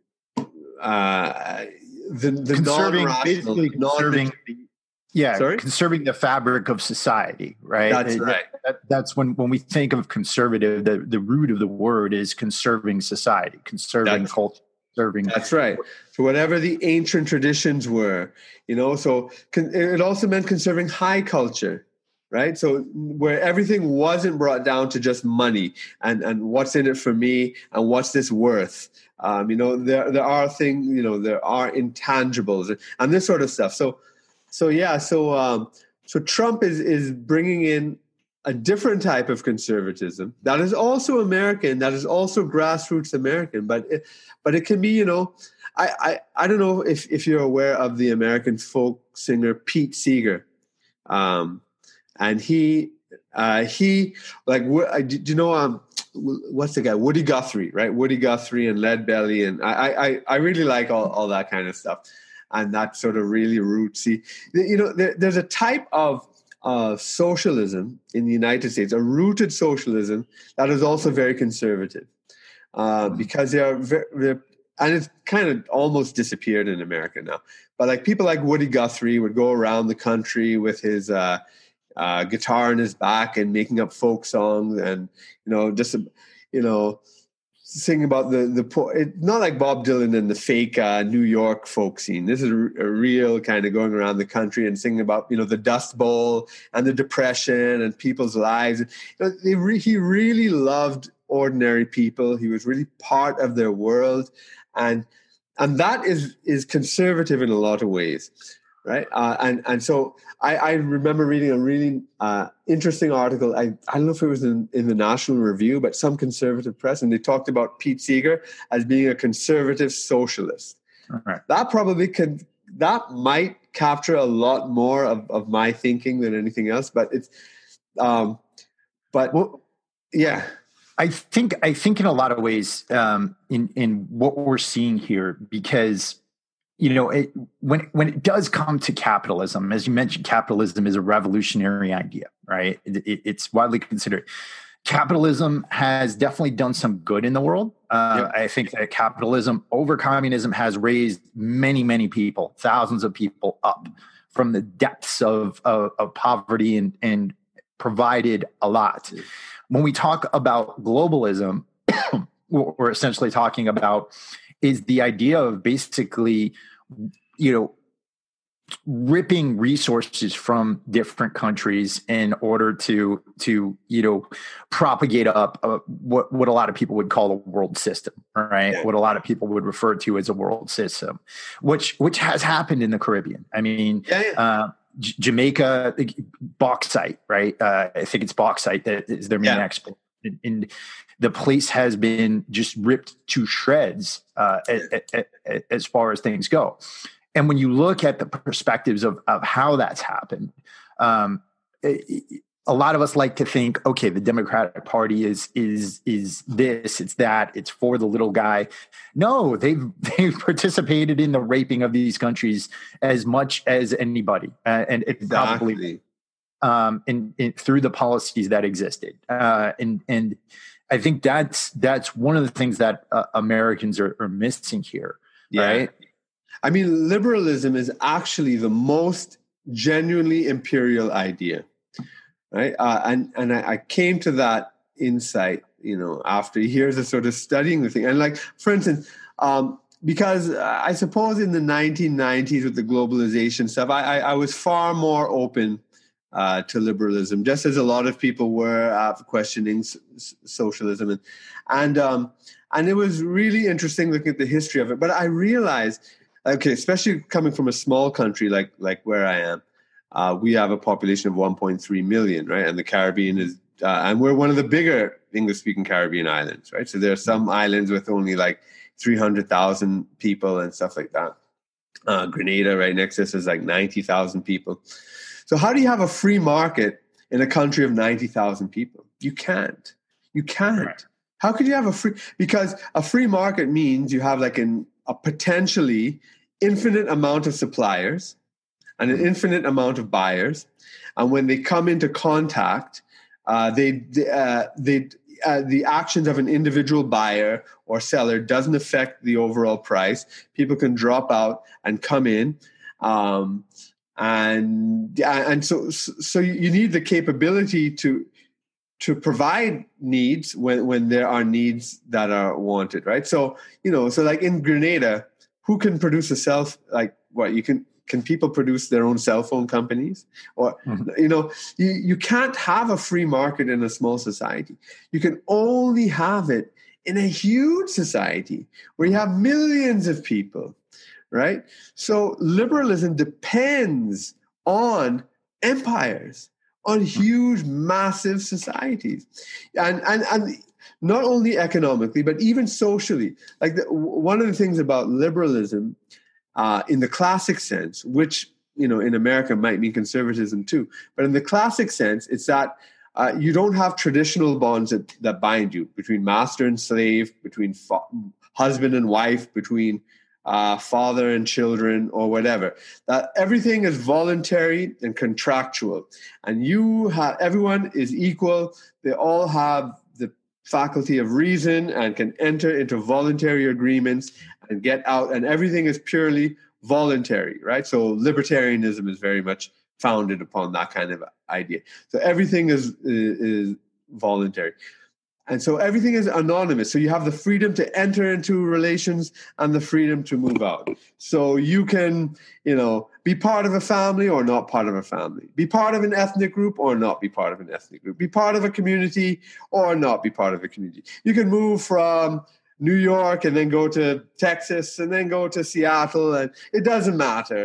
conserving the fabric of society, right? That's right. That's when we think of conservative, the root of the word is conserving society, conserving culture. That's right. So whatever the ancient traditions were, so it also meant conserving high culture, right? So where everything wasn't brought down to just money and what's in it for me and what's this worth. There are things, there are intangibles and this sort of stuff. So Trump is bringing in a different type of conservatism that is also American, that is also grassroots American, but it can be, I don't know if you're aware of the American folk singer Pete Seeger, and he like, do you know what's the guy, Woody Guthrie, right? Woody Guthrie and Lead Belly, and I really like all that kind of stuff, and that sort of really rootsy. There's a type of socialism in the United States, a rooted socialism that is also very conservative, because they're and it's kind of almost disappeared in America now. But like people like Woody Guthrie would go around the country with his guitar in his back and making up folk songs, and singing about not like Bob Dylan and the fake New York folk scene. This is a real kind of going around the country and singing about the Dust Bowl and the Depression and people's lives. He really loved ordinary people. He was really part of their world, and that is conservative in a lot of ways, right? And so I remember reading a really interesting article. I don't know if it was in the National Review, but some conservative press, and they talked about Pete Seeger as being a conservative socialist. Right. That might capture a lot more of my thinking than anything else, but it's yeah. I think in a lot of ways, in what we're seeing here, because when it does come to capitalism, as you mentioned, capitalism is a revolutionary idea, right? It's widely considered. Capitalism has definitely done some good in the world. I think that capitalism over communism has raised many, many people, thousands of people up from the depths of poverty and provided a lot. When we talk about globalism, what we're essentially talking about is the idea of basically, ripping resources from different countries in order to propagate up what a lot of people would call a world system, right? Yeah. What a lot of people would refer to as a world system, which has happened in the Caribbean. I mean, Jamaica, bauxite, right? I think it's bauxite that is their main export. And the place has been just ripped to shreds as far as things go. And when you look at the perspectives of how that's happened, a lot of us like to think, okay, the Democratic Party is this, it's that, it's for the little guy. No, they've participated in the raping of these countries as much as anybody, and it probably through the policies that existed, and I think that's one of the things that Americans are missing here, right? I mean, liberalism is actually the most genuinely imperial idea, right? And I came to that insight, after years of sort of studying the thing. And like, for instance, because I suppose in the 1990s with the globalization stuff, I was far more open to liberalism, just as a lot of people were questioning socialism. And it was really interesting looking at the history of it. But I realized, okay, especially coming from a small country like where I am, we have a population of 1.3 million, right? And the Caribbean is, and we're one of the bigger English-speaking Caribbean islands, right? So there are some islands with only like 300,000 people and stuff like that. Grenada, right next to us, is like 90,000 people. So how do you have a free market in a country of 90,000 people? You can't. Right. How could you have because a free market means you have like a potentially infinite amount of suppliers and an infinite amount of buyers. And when they come into contact, the actions of an individual buyer or seller doesn't affect the overall price. People can drop out and come in. And so you need the capability to provide needs when there are needs that are wanted, right? So so like in Grenada, who can produce can people produce their own cell phone companies? Or you can't have a free market in a small society. You can only have it in a huge society where you have millions of people, right? So liberalism depends on empires, on huge, massive societies, and not only economically, but even socially. Like one of the things about liberalism, in the classic sense, which in America might mean conservatism too, but in the classic sense, it's that you don't have traditional bonds that bind you between master and slave, between husband and wife, between father and children, or whatever. That everything is voluntary and contractual, and everyone is equal. They all have the faculty of reason and can enter into voluntary agreements and get out, and everything is purely voluntary, right? So libertarianism is very much founded upon that kind of idea. So everything is voluntary. And so everything is anonymous. So you have the freedom to enter into relations and the freedom to move out. So you can, be part of a family or not part of a family. Be part of an ethnic group or not be part of an ethnic group. Be part of a community or not be part of a community. You can move from New York and then go to Texas and then go to Seattle, and it doesn't matter.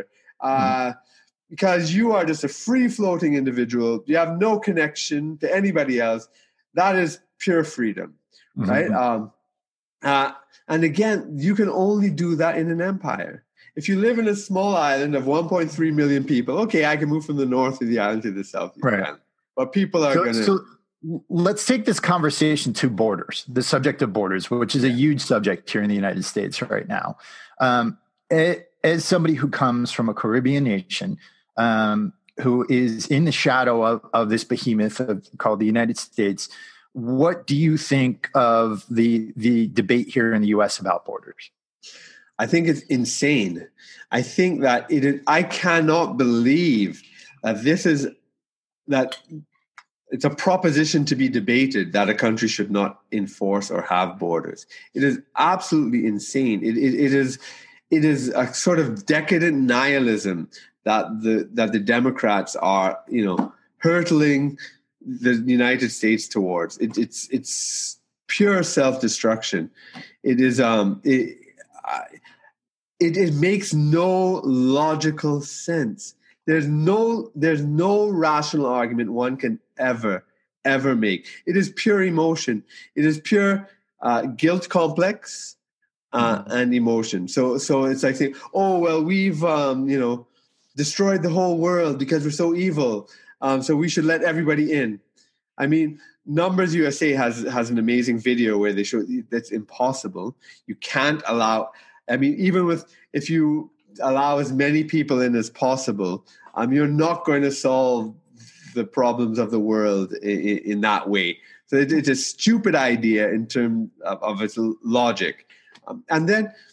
because you are just a free-floating individual. You have no connection to anybody else. That is pure freedom, right? And again, you can only do that in an empire. If you live in a small island of 1.3 million people, okay, I can move from the north of the island to the south of the island. But people are going to... So let's take this conversation to borders, the subject of borders, which is a huge subject here in the United States right now. As somebody who comes from a Caribbean nation, who is in the shadow of this behemoth called the United States, what do you think of the debate here in the U.S. about borders? I think it's insane. I think that I cannot believe that it's a proposition to be debated that a country should not enforce or have borders. It is absolutely insane. It is a sort of decadent nihilism that the Democrats are, hurtling the United States towards. It's pure self-destruction. It is it makes no logical sense. There's no rational argument one can ever make. It is pure emotion. It is pure guilt complex and emotion. So it's like saying, oh well, we've destroyed the whole world because we're so evil. So we should let everybody in. I mean, Numbers USA has an amazing video where they show that's impossible. You can't allow. I mean, if you allow as many people in as possible, you're not going to solve the problems of the world in that way. So it's a stupid idea in terms of its logic, and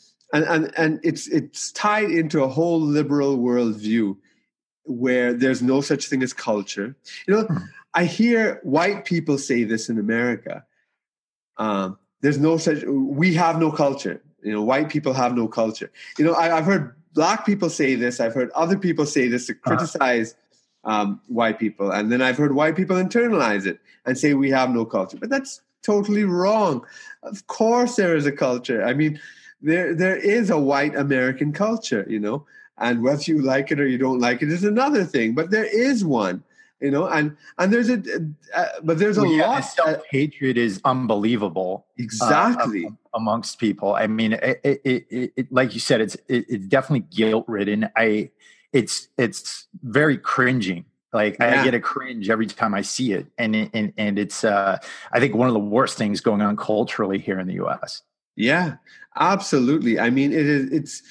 it's tied into a whole liberal worldview where there's no such thing as culture. I hear white people say this in America. There's no such. We have no culture. White people have no culture. I've heard black people say this. I've heard other people say this to criticize white people. And then I've heard white people internalize it and say we have no culture. But that's totally wrong. Of course there is a culture. I mean, there is a white American culture, and whether you like it or you don't like it is another thing. But there is one. And there's a lot. Self-hatred is unbelievable. Exactly. Amongst people. I mean, it like you said, it's definitely guilt-ridden. It's very cringing. I get a cringe every time I see it. And it's, I think one of the worst things going on culturally here in the U.S. Yeah, absolutely. I mean, it's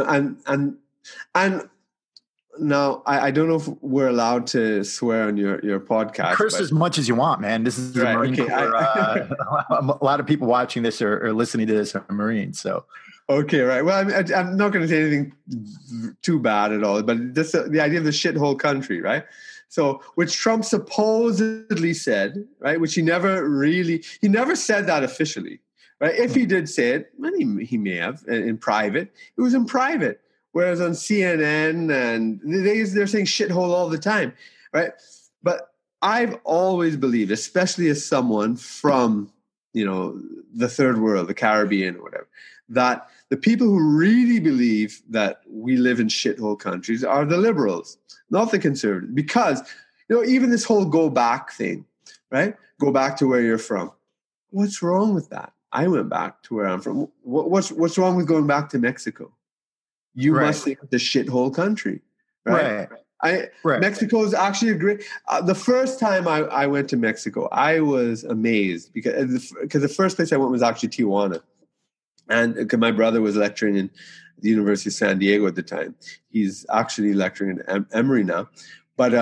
and now, I don't know if we're allowed to swear on your podcast. Curse as much as you want, man. This is right, a Marine Corps. A lot of people watching this or listening to this are Marines. So, okay, right. Well, I'm not going to say anything too bad at all, but just the idea of the shithole country, right? So, which Trump supposedly said, right? Which he never said that officially, right? If he did say it, well, he may have in private. It was in private. Whereas on CNN and they're saying shithole all the time, right? But I've always believed, especially as someone from, the third world, the Caribbean or whatever, that the people who really believe that we live in shithole countries are the liberals, not the conservatives. Because, even this whole go back thing, right? Go back to where you're from. What's wrong with that? I went back to where I'm from. What's wrong with going back to Mexico? You must think the shithole country, right? Mexico is actually a great. The first time I went to Mexico, I was amazed because the first place I went was actually Tijuana, and because my brother was lecturing in the University of San Diego at the time. He's actually lecturing at Emory now, but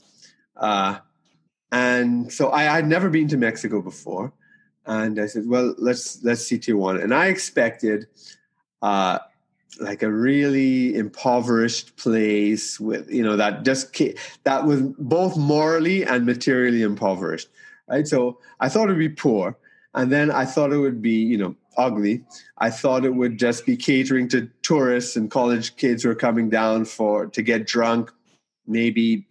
and so I had never been to Mexico before, and I said, well, let's see Tijuana, and I expected. Like a really impoverished place with, that was both morally and materially impoverished, right? So I thought it would be poor. And then I thought it would be, ugly. I thought it would just be catering to tourists and college kids who are coming down to get drunk, maybe,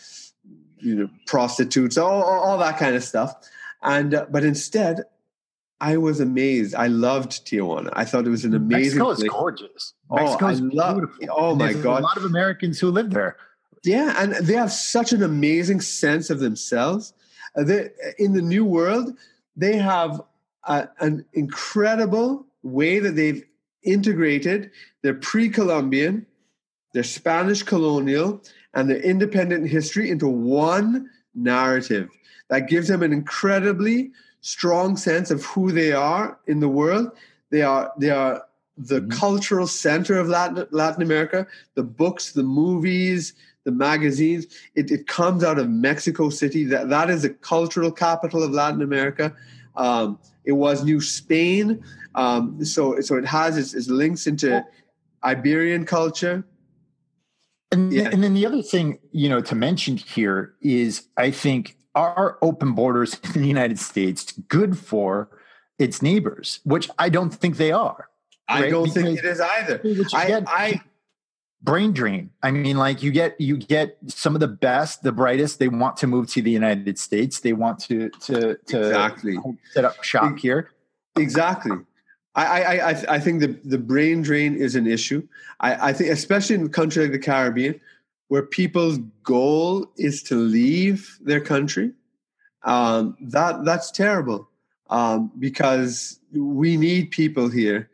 prostitutes, all that kind of stuff. And, but instead, I was amazed. I loved Tijuana. I thought it was an amazing Mexico is place. gorgeous. Mexico is beautiful. Oh my God. A lot of Americans who live there. Yeah, and they have such an amazing sense of themselves. In the New World, they have an incredible way that they've integrated their pre-Columbian, their Spanish colonial, and their independent history into one narrative that gives them an incredibly strong sense of who they are in the world. They are the cultural center of Latin America. The books, the movies, the magazines, it comes out of Mexico City. That is the cultural capital of Latin America. It was New Spain. So it has its links into Iberian culture. And then the other thing, to mention here is, I think, are open borders in the United States good for its neighbors, which I don't think they are. Right? I don't think it is either. Brain drain. I mean, like you get some of the best, the brightest. They want to move to the United States. They want to exactly set up shop here. Exactly. I think the brain drain is an issue. I think, especially in a country like the Caribbean, where people's goal is to leave their country, that's terrible. Because we need people here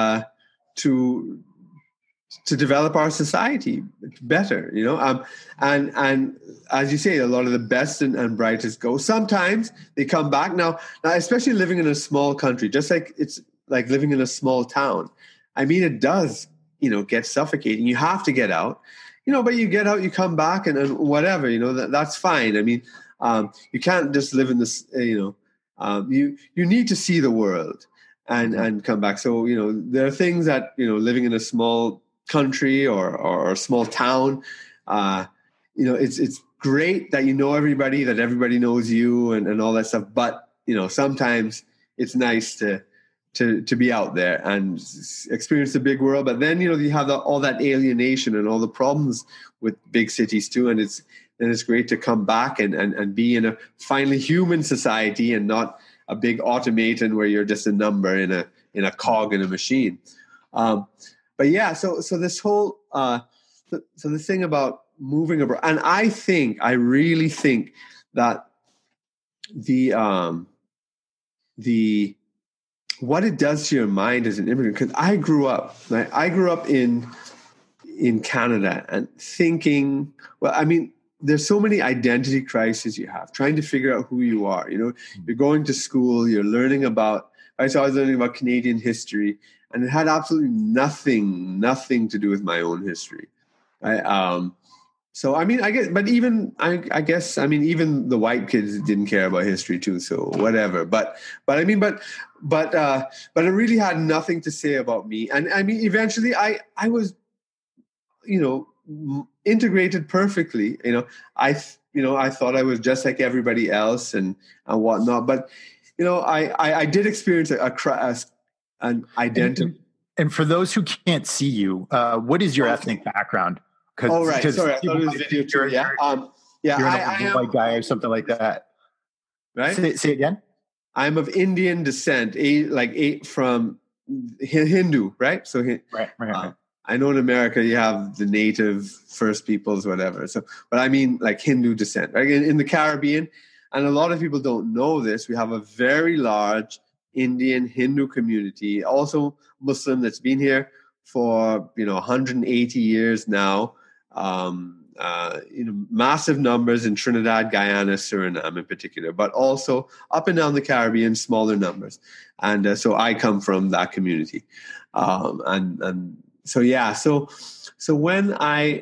to develop our society better, and as you say, a lot of the best and brightest go. Sometimes they come back. Now, especially living in a small country, just like it's like living in a small town. I mean, it does, get suffocating. You have to get out, but you get out, you come back, and whatever, that's fine. I mean, you can't just live in this, you need to see the world and come back. So, there are things that, living in a small country or a small town, it's great that everybody, that everybody knows you and all that stuff. But, sometimes it's nice to be out there and experience the big world. But then, you have all that alienation and all the problems with big cities too. And it's great to come back and be in a finally human society and not a big automaton where you're just a number in a cog in a machine. But yeah, so this whole so the thing about moving abroad, and I really think that the what it does to your mind as an immigrant, because I grew up in Canada and thinking, well, I mean, there's so many identity crises you have, trying to figure out who you are. You're going to school, you're learning about, I was learning about Canadian history, and it had absolutely nothing to do with my own history. So, I mean, I guess, even the white kids didn't care about history too. So whatever. But it really had nothing to say about me. And I mean, eventually I was, integrated perfectly. I thought I was just like everybody else and whatnot. But, I did experience an identity. And for those who can't see you, what is your ethnic background? Oh, right. Sorry, I thought it was video too. Yeah. I am a white guy or something like that. Right? Say again? I'm of Indian descent, from Hindu, right? So, right. I know in America you have the native First Peoples, whatever. So, but I mean like Hindu descent, right? In the Caribbean, and a lot of people don't know this, we have a very large Indian Hindu community, also Muslim, that's been here for 180 years now. Massive numbers in Trinidad, Guyana, Suriname in particular, but also up and down the Caribbean, smaller numbers. And so I come from that community. So when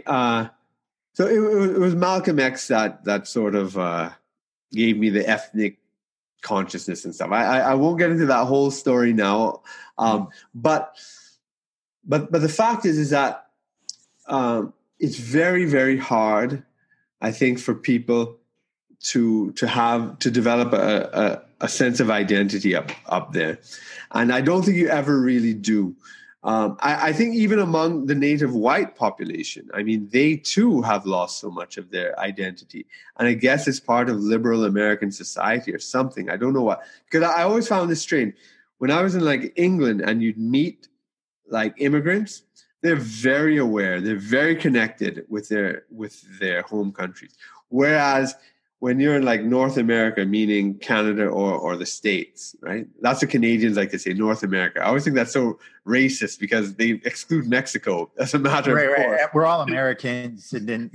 it was Malcolm X that sort of gave me the ethnic consciousness and stuff. I won't get into that whole story now. But the fact is that it's very, very hard, I think, for people to develop a sense of identity up there. And I don't think you ever really do. I think even among the native white population, I mean, they too have lost so much of their identity. And I guess it's part of liberal American society or something. I don't know what, because I always found this strange. When I was in like England and you'd meet like immigrants, they're very aware, they're very connected with their home countries. Whereas when you're in like North America, meaning Canada or the States, right? That's what Canadians like to say, North America. I always think that's so racist because they exclude Mexico as a matter of course. Right. We're all Americans, and then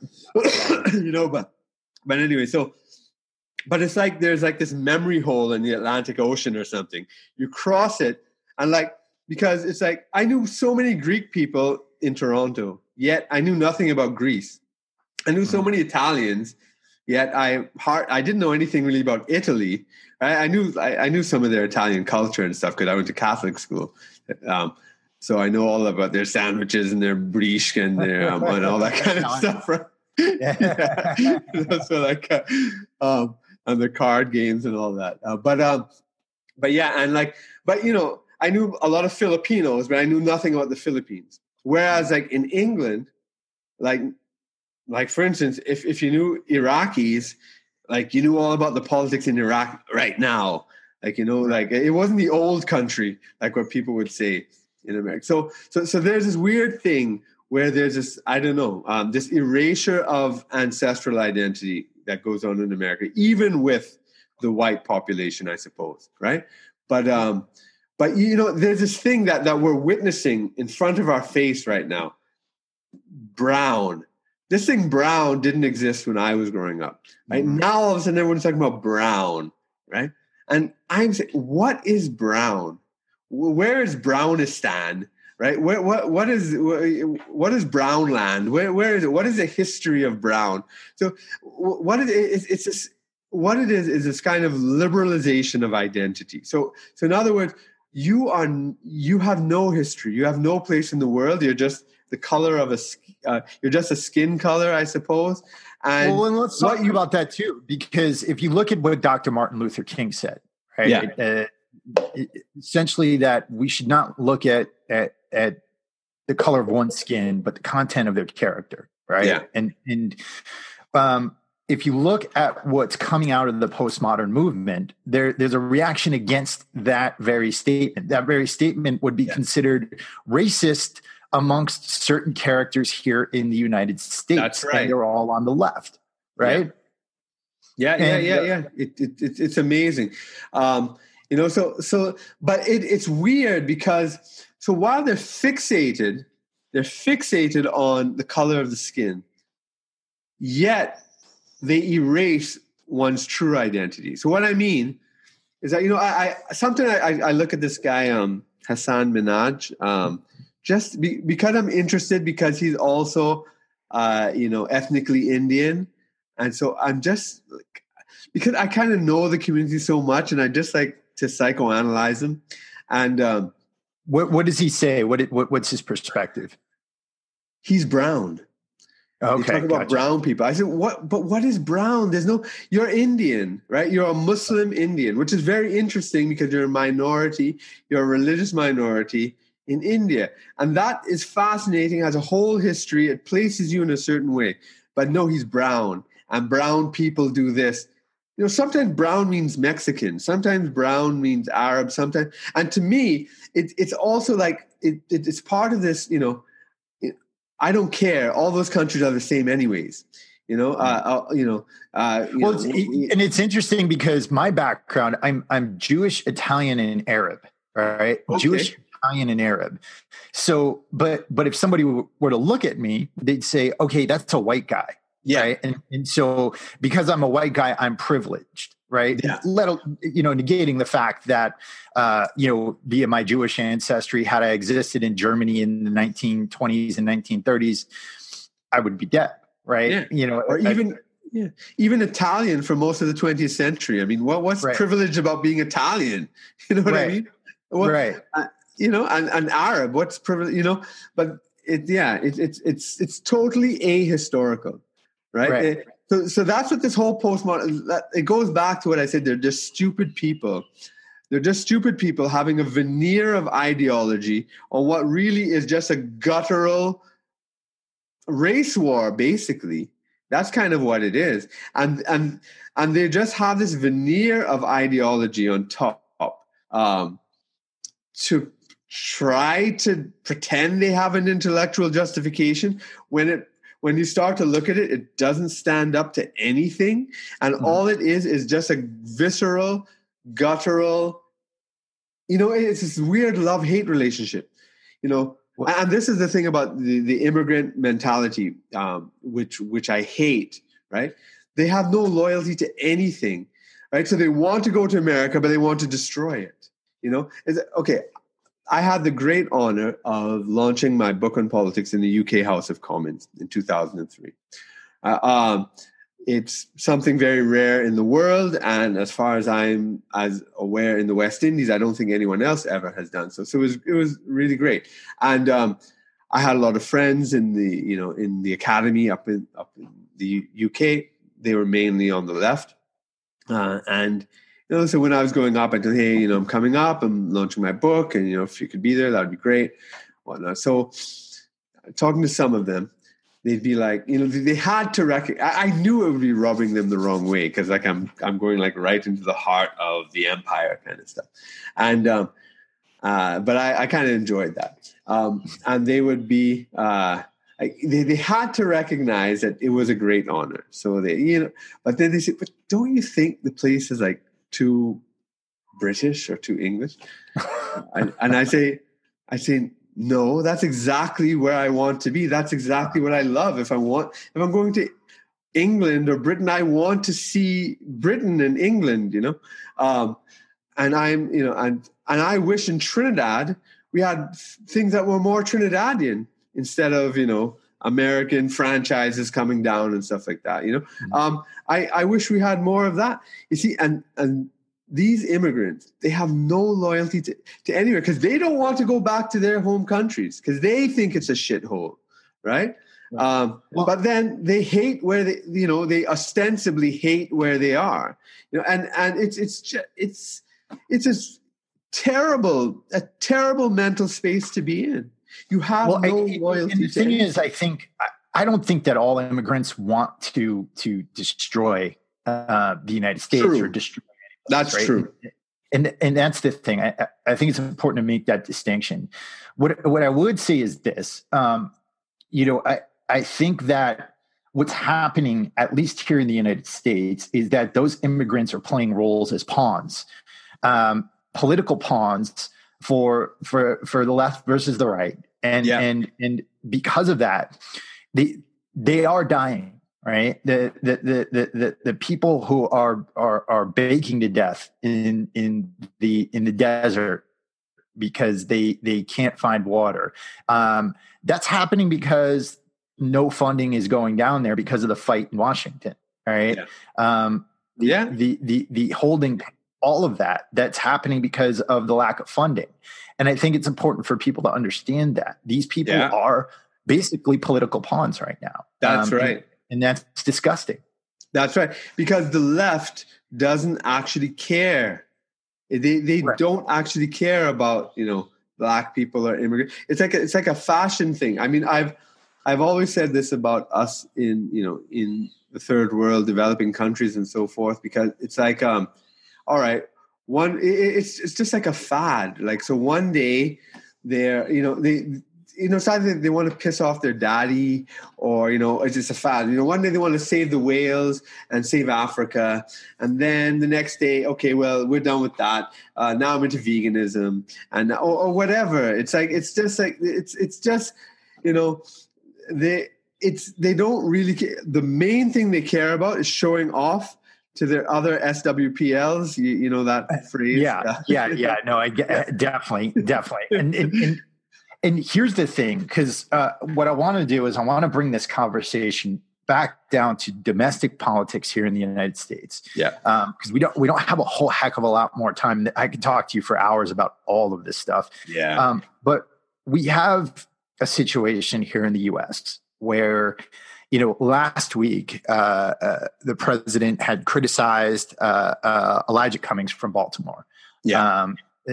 but anyway, but it's like there's like this memory hole in the Atlantic Ocean or something. You cross it, and like because it's like I knew so many Greek people in Toronto, yet I knew nothing about Greece. I knew so many Italians. Yet I didn't know anything really about Italy. I knew some of their Italian culture and stuff because I went to Catholic school, so I know all about their sandwiches and their brisque and their and all that kind of stuff. Right? Yeah. So like and the card games and all that. But yeah, and like I knew a lot of Filipinos, but I knew nothing about the Philippines. Whereas like in England, like for instance, if you knew Iraqis, like you knew all about the politics in Iraq right now. Like, like it wasn't the old country, like what people would say in America. So there's this weird thing where there's this, I don't know, this erasure of ancestral identity that goes on in America, even with the white population, I suppose, right? But there's this thing that we're witnessing in front of our face right now. Brown. This thing brown didn't exist when I was growing up. Right? Mm-hmm. Now all of a sudden everyone's talking about brown, right? And I'm saying, what is brown? Where is Brownistan? Right? What is Brownland? Where is it? What is the history of brown? So what it is? It's just what it is this kind of liberalization of identity. So in other words, you have no history. You have no place in the world. You're just the color of you're just a skin color, I suppose. And let's talk about that too, because if you look at what Dr. Martin Luther King said, right? Yeah. Essentially that we should not look at the color of one's skin, but the content of their character, right? Yeah. And if you look at what's coming out of the postmodern movement, there's a reaction against that very statement. That very statement would be considered racist amongst certain characters here in the United States. That's right. And they're all on the left, right? Yeah. It's amazing. But it's weird because while they're fixated on the color of the skin, yet they erase one's true identity. So what I mean is that, I look at this guy, Hassan Minhaj, because I'm interested, because he's also, ethnically Indian. And so I'm just because I kind of know the community so much, and I just like to psychoanalyze him. And what does he say? What's his perspective? He's brown. Okay, you talk about brown people. I said, what? But what is brown? You're Indian, right? You're a Muslim Indian, which is very interesting because you're a minority. You're a religious minority in India. And that is fascinating, has a whole history. It places you in a certain way. But no, he's brown. And brown people do this. Sometimes brown means Mexican. Sometimes brown means Arab. Sometimes. And to me, it's also like, it's part of this, I don't care. All those countries are the same anyways. And it's interesting because my background, I'm Jewish, Italian, and Arab, right? Okay. Jewish, Italian, and Arab. So, but if somebody were to look at me, they'd say, okay, that's a white guy. Yeah. Right? And so because I'm a white guy, I'm privileged, right? Yeah. Negating the fact that, via my Jewish ancestry, had I existed in Germany in the 1920s and 1930s, I would be dead, right? Yeah. Or even Italian for most of the 20th century. I mean, what's privilege about being Italian? You know what I mean? Right. And Arab, what's privilege? But it's totally ahistorical, right? So that's what this whole postmodern. It goes back to what I said. They're just stupid people They're just stupid people having a veneer of ideology on what really is just a guttural race war, basically. That's kind of what it is. And they just have this veneer of ideology on top to try to pretend they have an intellectual justification. When you start to look at it, it doesn't stand up to anything. And all it is just a visceral, guttural, it's this weird love-hate relationship, And this is the thing about the immigrant mentality, which I hate, right? They have no loyalty to anything, right? So they want to go to America, but they want to destroy it, Okay, I had the great honor of launching my book on politics in the UK House of Commons in 2003. It's something very rare in the world, and as far as I'm aware in the West Indies, I don't think anyone else ever has done so. So it was really great, and I had a lot of friends in the academy up in the UK. They were mainly on the left, and so when I was going up, I said, hey, I'm coming up, I'm launching my book, and if you could be there, that would be great, whatnot. So talking to some of them, they'd be like, they had to recognize. I knew it would be rubbing them the wrong way because, like, I'm going like right into the heart of the empire kind of stuff, and but I kind of enjoyed that. And they would be they had to recognize that it was a great honor. So they but then they said, but don't you think the place is like too British or too English? and I say. No, that's exactly where I want to be. That's exactly what I love. If I'm going to England or Britain, I want to see Britain and England, and and I wish in Trinidad we had things that were more Trinidadian instead of, American franchises coming down and stuff like that. I wish we had more of that. You see, and these immigrants, they have no loyalty to anywhere because they don't want to go back to their home countries because they think it's a shithole, right? But then they hate where they ostensibly hate where they are, and it's a terrible mental space to be in. You have no loyalty. And the thing is, I don't think that all immigrants want to destroy the United States or destroy. That's right? True. And that's the thing. I think it's important to make that distinction. What I would say is this, I think that what's happening, at least here in the United States, is that those immigrants are playing roles as pawns, political pawns for the left versus the right. And because of that, they are dying. Right, the people who are baking to death in the desert because they can't find water. That's happening because no funding is going down there because of the fight in Washington. Right, the holding, all of that's happening because of the lack of funding, and I think it's important for people to understand that these people are basically political pawns right now. That's right. And that's disgusting. That's right. Because the left doesn't actually care. They don't actually care about, black people or immigrants. It's like a fashion thing. I mean, I've always said this about us in the third world, developing countries and so forth, because it's like, all right, it's just like a fad. Like, so one day it's either they want to piss off their daddy or, it's just a fad. One day they want to save the whales and save Africa. And then the next day, okay, well, we're done with that. Now I'm into veganism and or whatever. It's like, it's just they don't really care. The main thing they care about is showing off to their other SWPLs. You know that phrase? Yeah. No, I get definitely. And here's the thing, because what I want to do is I want to bring this conversation back down to domestic politics here in the United States. Yeah. Because we don't have a whole heck of a lot more time. I could talk to you for hours about all of this stuff. Yeah. But we have a situation here in the U.S. where, last week, the president had criticized Elijah Cummings from Baltimore. Yeah.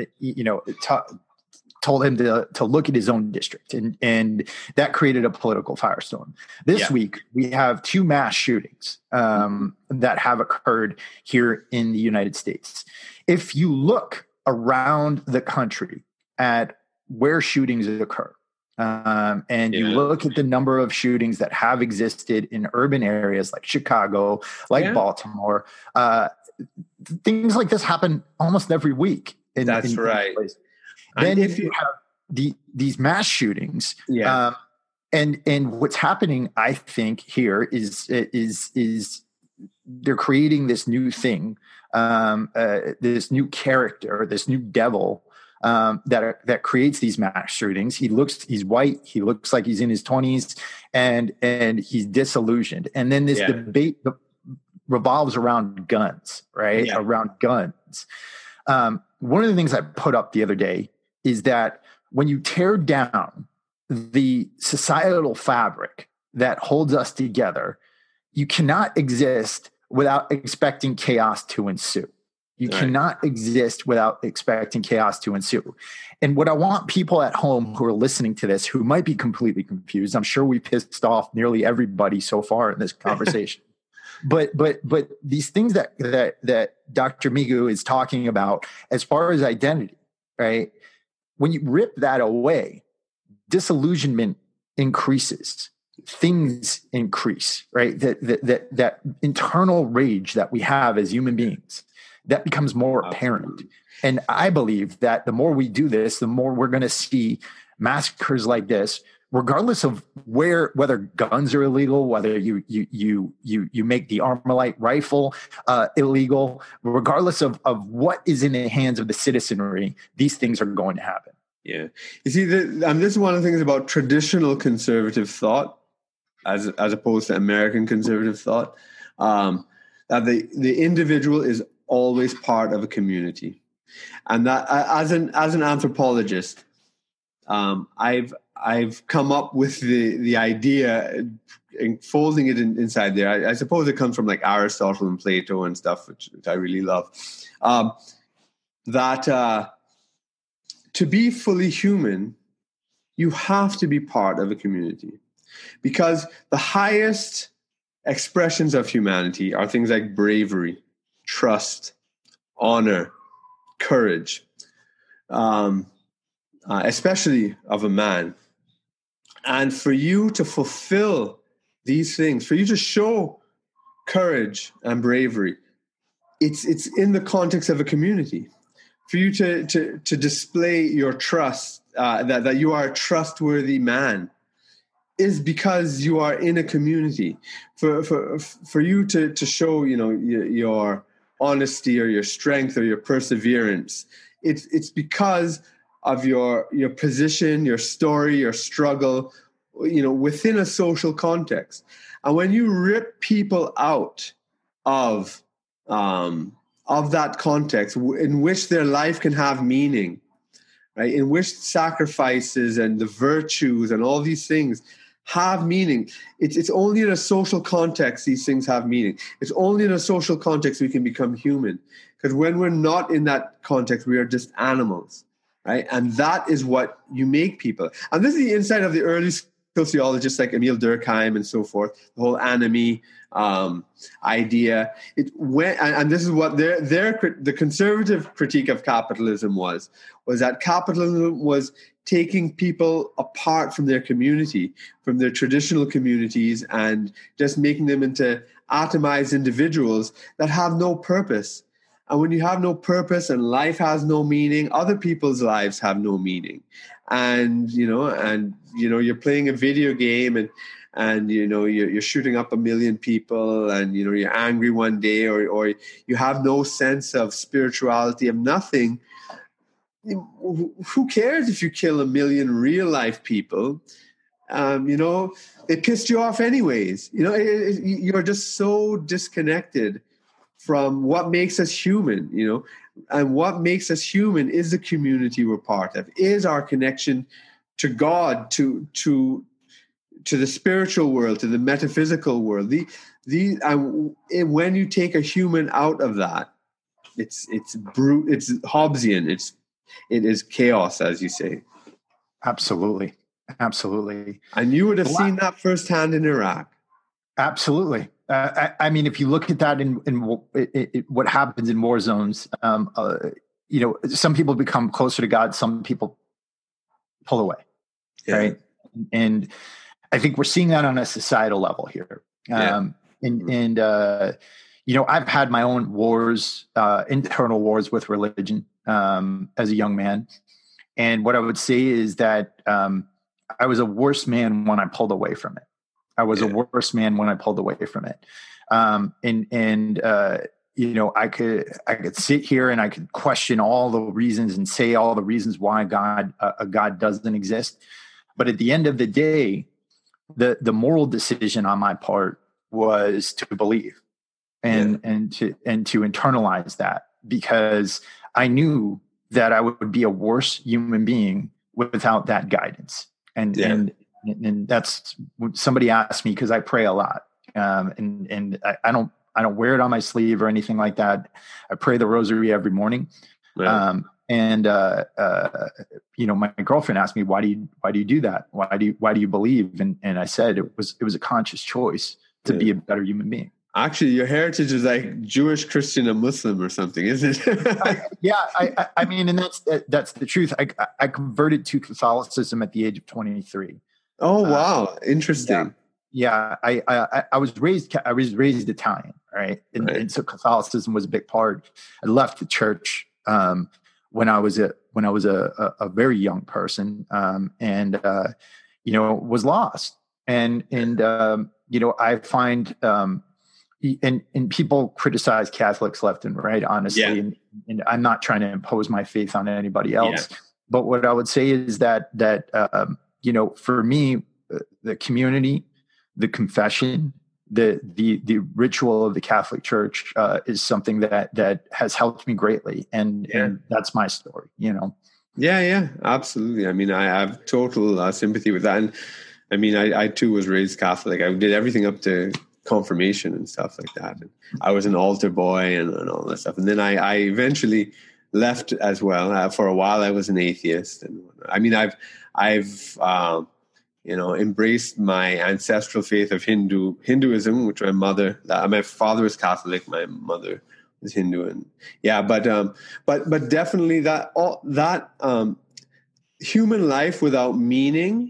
Told him to look at his own district, and that created a political firestorm. This week, we have 2 mass shootings that have occurred here in the United States. If you look around the country at where shootings occur, and you look at the number of shootings that have existed in urban areas like Chicago, like Baltimore, things like this happen almost every week. That's right. Then if you have these mass shootings, and what's happening, I think here is they're creating this new thing, this new character, this new devil that creates these mass shootings. He's white, he looks like he's in his 20s, and he's disillusioned. And then this debate revolves around guns, right? Yeah. Around guns. One of the things I put up the other day is that when you tear down the societal fabric that holds us together, you cannot exist without expecting chaos to ensue. You cannot exist without expecting chaos to ensue. And what I want people at home who are listening to this, who might be completely confused, I'm sure we pissed off nearly everybody so far in this conversation. But these things that Dr. Migu is talking about as far as identity, right? When you rip that away, disillusionment increases, things increase, right? That internal rage that we have as human beings, that becomes more apparent. And I believe that the more we do this, the more we're going to see massacres like this, regardless of whether guns are illegal, whether you make the Armalite rifle illegal, regardless of what is in the hands of the citizenry, these things are going to happen. Yeah. You see, this is one of the things about traditional conservative thought, as opposed to American conservative thought, that the individual is always part of a community. And that as an anthropologist, I've come up with the idea and folding it inside there. I suppose it comes from like Aristotle and Plato and stuff, which I really love. That to be fully human, you have to be part of a community, because the highest expressions of humanity are things like bravery, trust, honor, courage, especially of a man. And for you to fulfill these things, for you to show courage and bravery, it's in the context of a community. For you to display your trust, that you are a trustworthy man, is because you are in a community. For you to show, your honesty or your strength or your perseverance, it's because of your position, your story, your struggle, within a social context. And when you rip people out of that context in which their life can have meaning, right? In which sacrifices and the virtues and all these things have meaning. It's only in a social context these things have meaning. It's only in a social context we can become human. Because when we're not in that context, we are just animals, right? And that is what you make people. And this is the insight of the early sociologists like Emile Durkheim and so forth, the whole anomie idea. And this is what the conservative critique of capitalism was that capitalism was taking people apart from their community, from their traditional communities, and just making them into atomized individuals that have no purpose. And when you have no purpose and life has no meaning, other people's lives have no meaning. And you're playing a video game and you're shooting up 1 million people, and you're angry one day, or you have no sense of spirituality, of nothing. Who cares if you kill 1 million real life people? They pissed you off anyways. You're just so disconnected from what makes us human, and what makes us human is the community we're part of, is our connection to God, to to the spiritual world, to the metaphysical world. When you take a human out of that, it's Hobbesian. It is chaos, as you say. Absolutely. And you would have seen that firsthand in Iraq. Absolutely. I mean, if you look at that in what happens in war zones, some people become closer to God, some people pull away, right? And I think we're seeing that on a societal level here. I've had my own wars, internal wars with religion as a young man. And what I would say is that I was a worse man when I pulled away from it. I was a worse man when I pulled away from it. I could sit here and I could question all the reasons and say all the reasons why God doesn't exist. But at the end of the day, the moral decision on my part was to believe and to internalize that, because I knew that I would be a worse human being without that guidance. And that's what somebody asked me, because I pray a lot. And I don't wear it on my sleeve or anything like that. I pray the rosary every morning. Right. My girlfriend asked me, why do you do that? Why do you believe? And I said, it was a conscious choice to be a better human being. Actually, your heritage is like Jewish, Christian, and Muslim or something, isn't it? I mean, and that's the truth. I converted to Catholicism at the age of 23. Oh, wow. Interesting. Yeah. I was raised Italian. Right. And so Catholicism was a big part. I left the church, when I was a very young person, was lost. And I find, and people criticize Catholics left and right, honestly. Yeah. And I'm not trying to impose my faith on anybody else. Yeah. But what I would say is that for me, the community, the confession, the ritual of the Catholic Church is something that has helped me greatly. And that's my story, Yeah, absolutely. I mean, I have total sympathy with that. And I mean, I too was raised Catholic. I did everything up to confirmation and stuff like that. And I was an altar boy and all that stuff. And then I eventually left as well. For a while, I was an atheist. And I mean, I've embraced my ancestral faith of Hinduism, which my father was Catholic, my mother was Hindu, and but definitely that human life without meaning,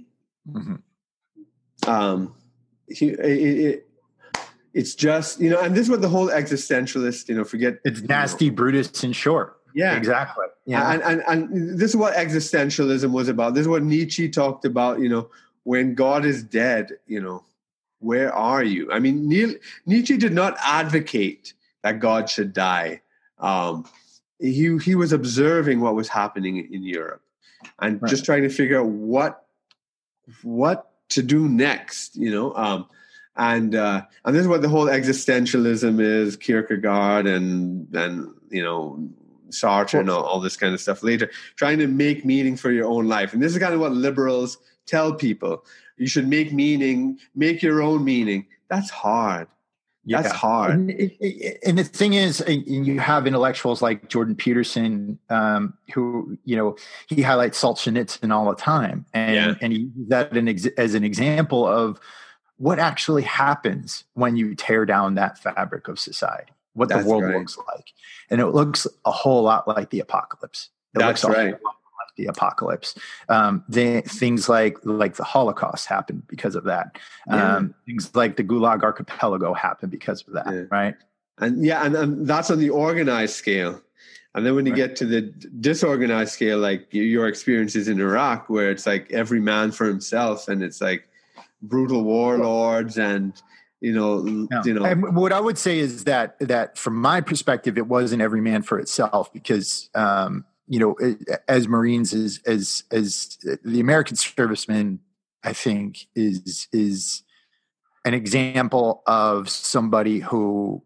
it's just and this is what the whole existentialist forget. It's nasty, Brutus, in short. Yeah, exactly. Yeah, and this is what existentialism was about. This is what Nietzsche talked about. When God is dead, where are you? I mean, Nietzsche did not advocate that God should die. He was observing what was happening in Europe and just trying to figure out what to do next. And this is what the whole existentialism is. Kierkegaard and Sartre and all this kind of stuff later, trying to make meaning for your own life. And this is kind of what liberals tell people. You should make your own meaning. That's hard. Yeah. That's hard. And the thing is, you have intellectuals like Jordan Peterson, who, he highlights Solzhenitsyn all the time. And he uses that as an example of what actually happens when you tear down that fabric of society, what the world looks like. And it looks a whole lot like the apocalypse. That's right. The apocalypse. Things like the Holocaust happened because of that. Things like the Gulag Archipelago happened because of that, right? And that's on the organized scale. And then when you get to the disorganized scale, like your experiences in Iraq, where it's like every man for himself, and it's like brutal warlords and And what I would say is that from my perspective, it wasn't every man for itself, because as Marines, as the American serviceman, I think is an example of somebody who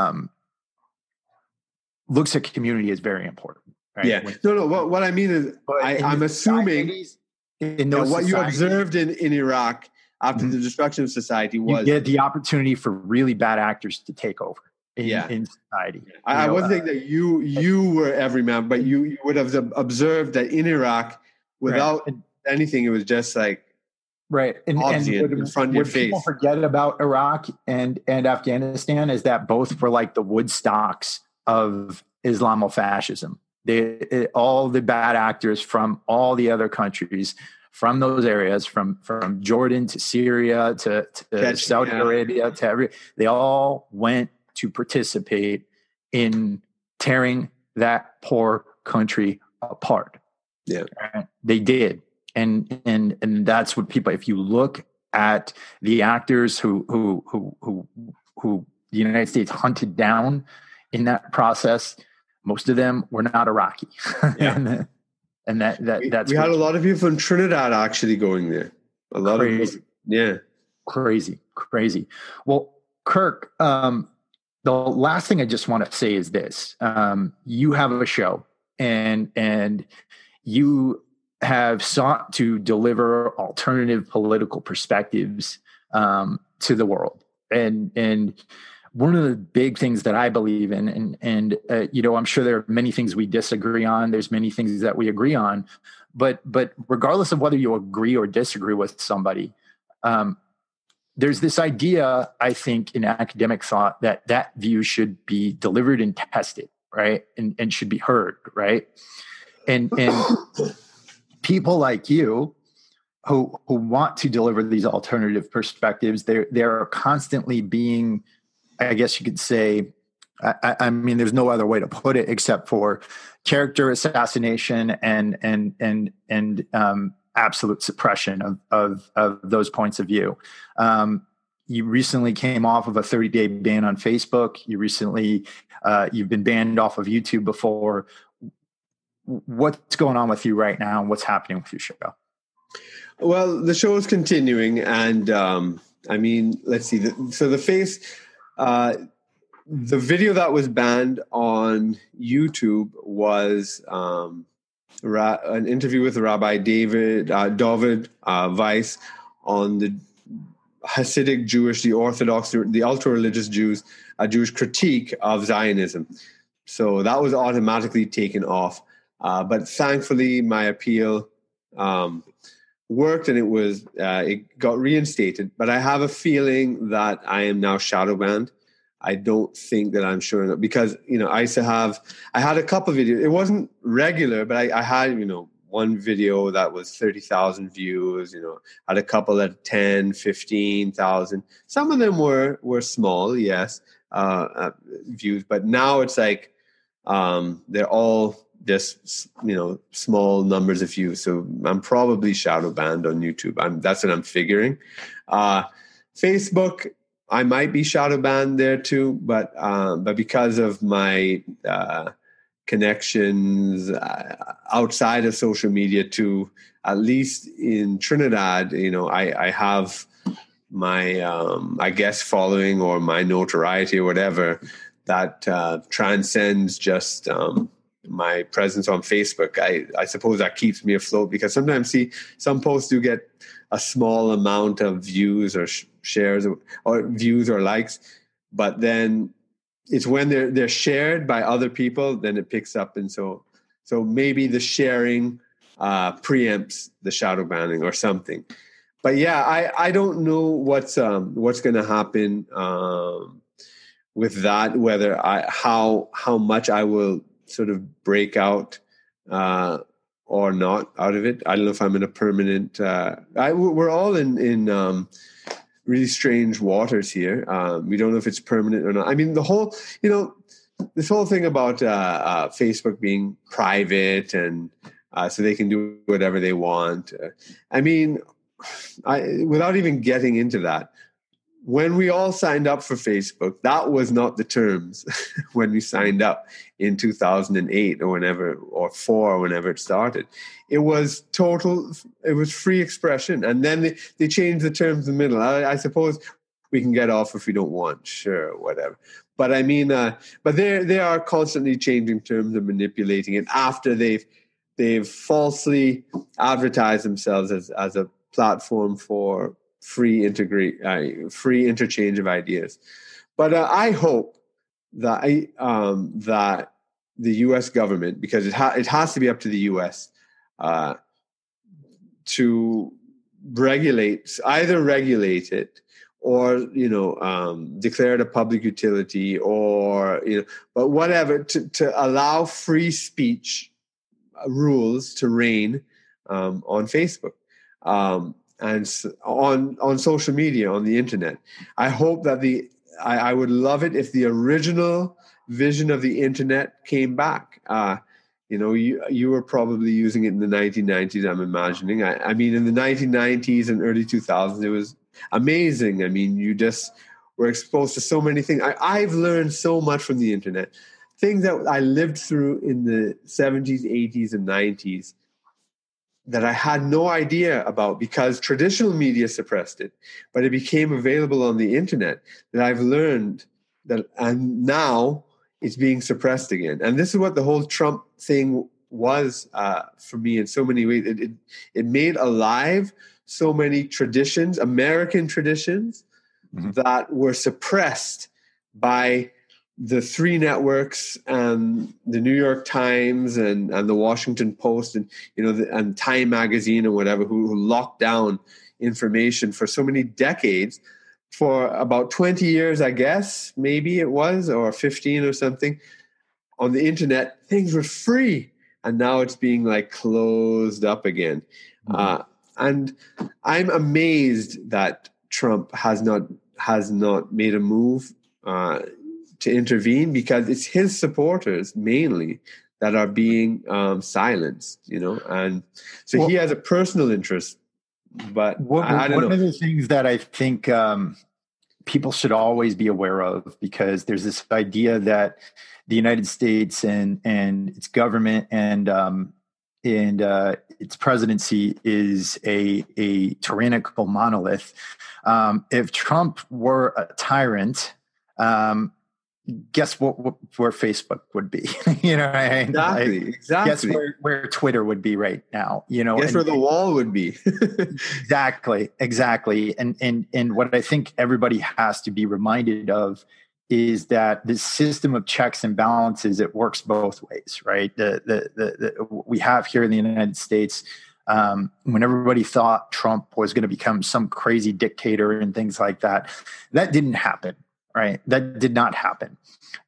looks at community as very important. Right? Yeah. What I mean is, I'm assuming what you observed in Iraq after the destruction of society was... You get the opportunity for really bad actors to take over in society. I wasn't saying that you were every man, but you would have observed that in Iraq, without anything, it was just like... Right. And in front of your face. People forget about Iraq and Afghanistan is that both were like the Woodstocks of Islamofascism. All the bad actors from all the other countries, from those areas, from Jordan to Syria to Saudi Arabia they all went to participate in tearing that poor country apart. Yeah, right? They did. And that's what people, if you look at the actors who the United States hunted down in that process, most of them were not Iraqi. Yeah. and that's... We had a lot of people from Trinidad actually going there. A lot of people, yeah. Crazy. Well, Kirk, the last thing I just want to say is this. You have a show and you have sought to deliver alternative political perspectives to the world. And one of the big things that I believe in, and I'm sure there are many things we disagree on. There's many things that we agree on, but regardless of whether you agree or disagree with somebody, there's this idea, I think, in academic thought that view should be delivered and tested, right? And should be heard, right? And people like you who want to deliver these alternative perspectives, they're constantly being, I guess you could say, I mean, there's no other way to put it except for character assassination and absolute suppression of those points of view. You recently came off of a 30-day ban on Facebook. You've been banned off of YouTube before. What's going on with you right now, and what's happening with your show? Well, the show is continuing, and let's see. The video that was banned on YouTube was an interview with Rabbi David Weiss on the Hasidic Jewish, the Orthodox, the ultra-religious Jews, a Jewish critique of Zionism. So that was automatically taken off. But thankfully, my appeal worked, and it got reinstated. But I have a feeling that I am now shadow banned. I don't think that I'm showing up because I had a couple of videos. It wasn't regular, but I had one video that was 30,000 views. Had a couple at 10, 15,000. Some of them were small, yes, views. But now it's like they're all just small numbers of views. So I'm probably shadow banned on YouTube. That's what I'm figuring. Facebook, I might be shadow banned there too, but because of my connections outside of social media to, at least in Trinidad, I have my I guess following or my notoriety or whatever that transcends just my presence on Facebook. I suppose that keeps me afloat because sometimes some posts do get a small amount of views or shares or views or likes, but then it's when they're shared by other people, then it picks up. And so maybe the sharing preempts the shadow banning or something. But yeah, I don't know what's going to happen with that, whether how much I will sort of break out or not out of it. I don't know if I'm in a permanent. We're all in really strange waters here. We don't know if it's permanent or not. I mean, the whole this whole thing about Facebook being private and so they can do whatever they want. I mean, without even getting into that. When we all signed up for Facebook, that was not the terms when we signed up in 2008 or whenever, or 4 or whenever it started. It was free expression. And then they changed the terms in the middle. I suppose we can get off if we don't want, sure, whatever. But I mean, but they are constantly changing terms and manipulating it after they've falsely advertised themselves as a platform for free interchange of ideas. But I hope that that the U.S. government, because it has to be up to the U.S. To either regulate it or declare it a public utility, or but whatever, to allow free speech rules to reign on Facebook. And on social media, on the internet. I hope that I would love it if the original vision of the internet came back. You were probably using it in the 1990s, I'm imagining. I mean, in the 1990s and early 2000s, it was amazing. I mean, you just were exposed to so many things. I've learned so much from the internet, things that I lived through in the 70s, 80s, and 90s that I had no idea about because traditional media suppressed it, but it became available on the internet, that I've learned that, and now it's being suppressed again. And this is what the whole Trump thing was for me in so many ways. It made alive so many traditions, American traditions, that were suppressed by the three networks and the New York Times and the Washington Post and and Time Magazine or whatever, who locked down information for so many decades. For about 20 years, I guess, maybe it was, or 15 or something, on the internet, things were free, and now it's being closed up again. And I'm amazed that Trump has not made a move to intervene, because it's his supporters mainly that are being silenced, and so he has a personal interest. But I don't know. One of the things that I think people should always be aware of, because there's this idea that the United States and its government and its presidency is a tyrannical monolith. If Trump were a tyrant, guess where Facebook would be? Exactly. Guess where Twitter would be right now. Guess where the wall would be. Exactly. And what I think everybody has to be reminded of is that this system of checks and balances, it works both ways, right? We have here in the United States, when everybody thought Trump was going to become some crazy dictator and things like that, that didn't happen. Right, that did not happen.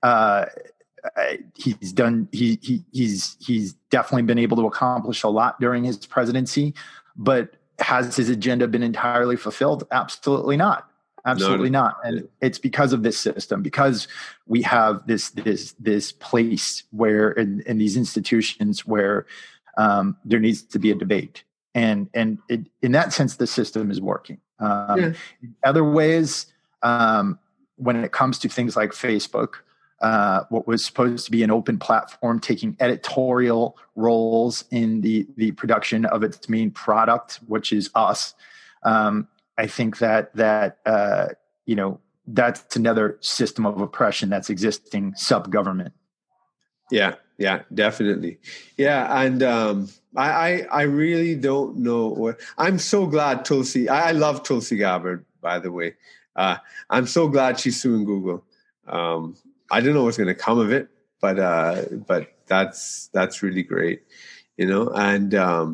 He's definitely been able to accomplish a lot during his presidency, but has his agenda been entirely fulfilled? Absolutely not. Absolutely not. And it's because of this system, because we have this place where in these institutions where there needs to be a debate, and in that sense, the system is working. In other ways. When it comes to things like Facebook, what was supposed to be an open platform taking editorial roles in the production of its main product, which is us, I think that that's another system of oppression that's existing sub-government. Yeah, definitely. Yeah, and I really don't know what. I'm so glad Tulsi. I love Tulsi Gabbard, by the way. I'm so glad she's suing Google. I don't know what's going to come of it, but that's really great, And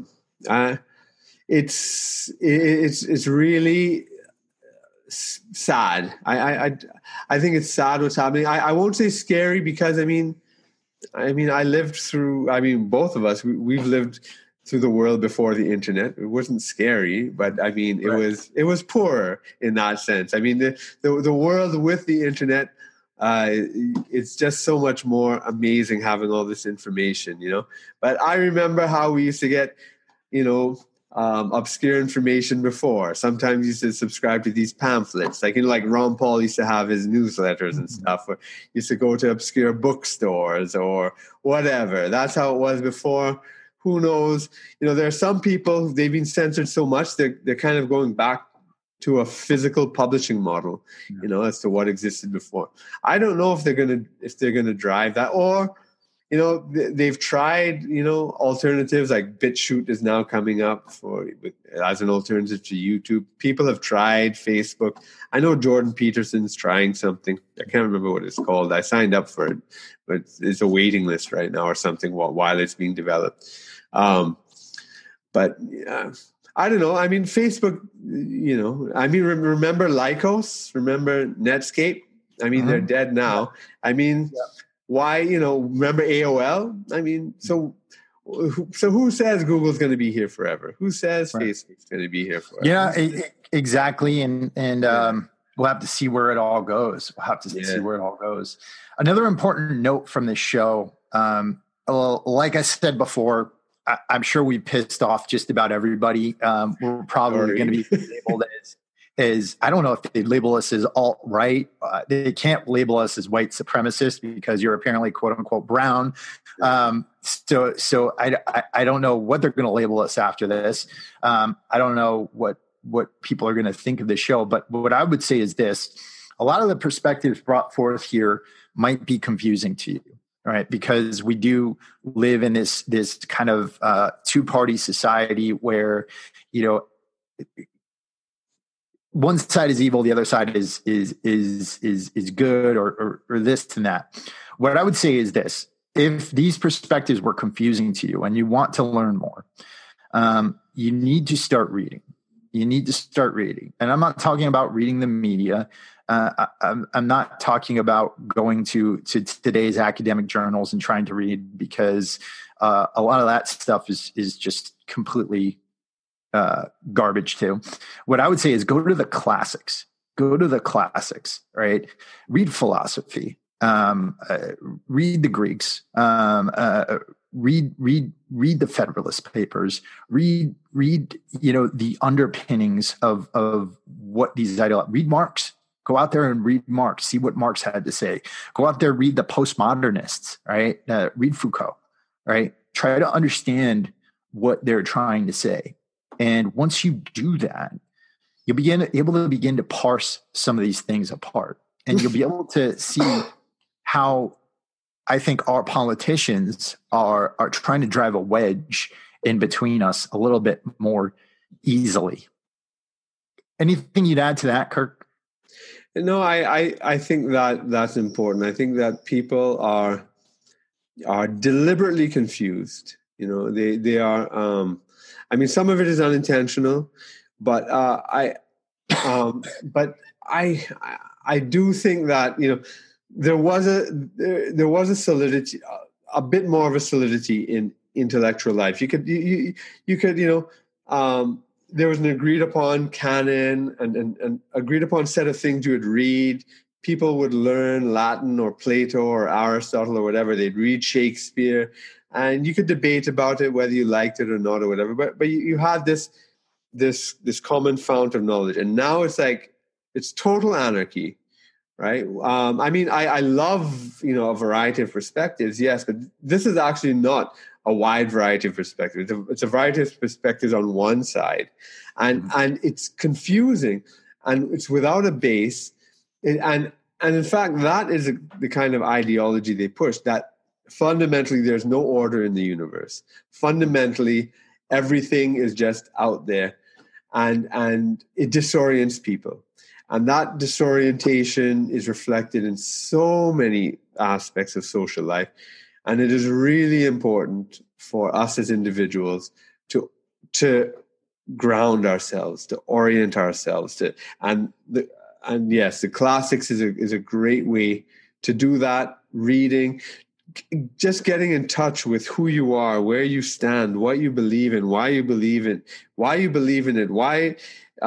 it's really sad. I think it's sad what's happening. I won't say scary, because I mean I lived through. Both of us we've lived through the world before the internet. It wasn't scary, but it was poor in that sense. The world with the internet, it's just so much more amazing having all this information, But I remember how we used to get, obscure information before. Sometimes you used to subscribe to these pamphlets, like Ron Paul used to have his newsletters and stuff, or used to go to obscure bookstores or whatever. That's how it was before. Who knows? There are some people, they've been censored so much, they're kind of going back to a physical publishing model, as to what existed before. I don't know if they're gonna drive that, or they've tried, alternatives like BitChute is now coming up as an alternative to YouTube. People have tried Facebook. I know Jordan Peterson's trying something. I can't remember what it's called. I signed up for it, but it's a waiting list right now or something while it's being developed. But I don't know. I mean, Facebook, remember Lycos? Remember Netscape? I mean, they're dead now. I mean, why, remember AOL? I mean, so who says Google's going to be here forever? Who says Facebook's going to be here forever? Yeah, exactly. And we'll have to see where it all goes. Another important note from this show, like I said before, I'm sure we pissed off just about everybody. We're probably going to be labeled as I don't know if they label us as alt-right. They can't label us as white supremacists because you're apparently quote unquote brown. So I don't know what they're going to label us after this. I don't know what people are going to think of the show, but what I would say is this: a lot of the perspectives brought forth here might be confusing to you, right? Because we do live in this kind of two-party society where, one side is evil, the other side is good, or this and that. What I would say is this: if these perspectives were confusing to you and you want to learn more, you need to start reading. And I'm not talking about reading the media. I'm not talking about going to today's academic journals and trying to read, because a lot of that stuff is just completely garbage too. What I would say is go to the classics, right? Read philosophy, read the Greeks, read the Federalist Papers, read the underpinnings of what these ideologies. Read Marx. Go out there and read Marx. See what Marx had to say. Go out there, read the postmodernists, right? Read Foucault, right? Try to understand what they're trying to say. And once you do that, you'll be able to begin to parse some of these things apart. And you'll be able to see how I think our politicians are trying to drive a wedge in between us a little bit more easily. Anything you'd add to that, Kirk? No, I think that's important. I think that people are deliberately confused. They are. I mean, some of it is unintentional, but I do think that there was a solidity, a bit more of a solidity in intellectual life. You could there was an agreed upon canon and agreed upon set of things you would read. People would learn Latin or Plato or Aristotle or whatever. They'd read Shakespeare, and you could debate about it, whether you liked it or not or whatever. But you had this common fount of knowledge. And now it's like, it's total anarchy, right? I mean, I love, a variety of perspectives, yes, but this is actually not a wide variety of perspectives. It's a variety of perspectives on one side. And it's confusing, and it's without a base. And in fact, that is the kind of ideology they push, that fundamentally there's no order in the universe. Fundamentally, everything is just out there, and it disorients people. And that disorientation is reflected in so many aspects of social life. And it is really important for us as individuals to ground ourselves, to orient ourselves, and yes, the classics is a great way to do that. Reading, just getting in touch with who you are, where you stand, what you believe in, why you believe in it, why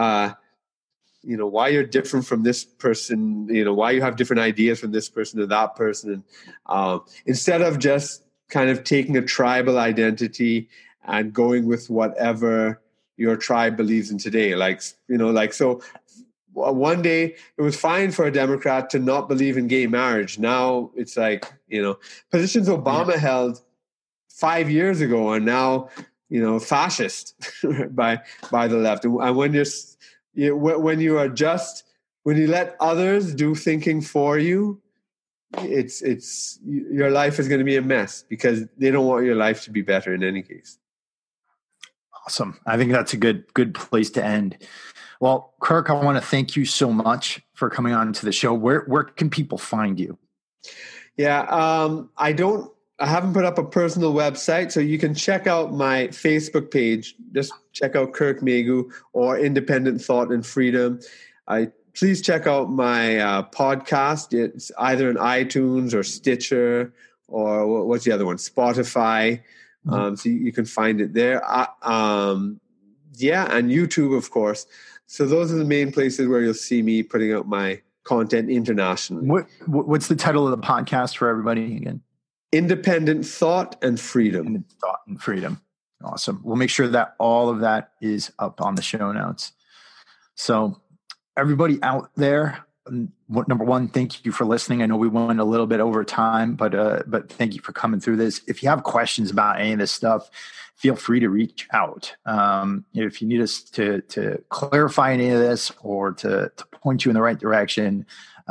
why you're different from this person, why you have different ideas from this person or that person. And instead of just kind of taking a tribal identity and going with whatever your tribe believes in today. So one day it was fine for a Democrat to not believe in gay marriage. Now it's like, positions Obama held 5 years ago are now, fascist by the left. And when when you let others do thinking for you, your life is going to be a mess because they don't want your life to be better in any case. Awesome. I think that's a good place to end. Well, Kirk, I want to thank you so much for coming on to the show. Where can people find you? Yeah, I haven't put up a personal website, so you can check out my Facebook page. Just check out Kirk Megu or Independent Thought and Freedom. Please check out my podcast. It's either on iTunes or Stitcher or what's the other one? Spotify. So you can find it there. And YouTube, of course. So those are the main places where you'll see me putting out my content internationally. What's the title of the podcast for everybody again? Independent Thought and Freedom. Independent Thought and Freedom. Awesome. We'll make sure that all of that is up on the show notes. So everybody out there, number one, thank you for listening. I know we went a little bit over time, but thank you for coming through this. If you have questions about any of this stuff, feel free to reach out. If you need us to clarify any of this or to point you in the right direction,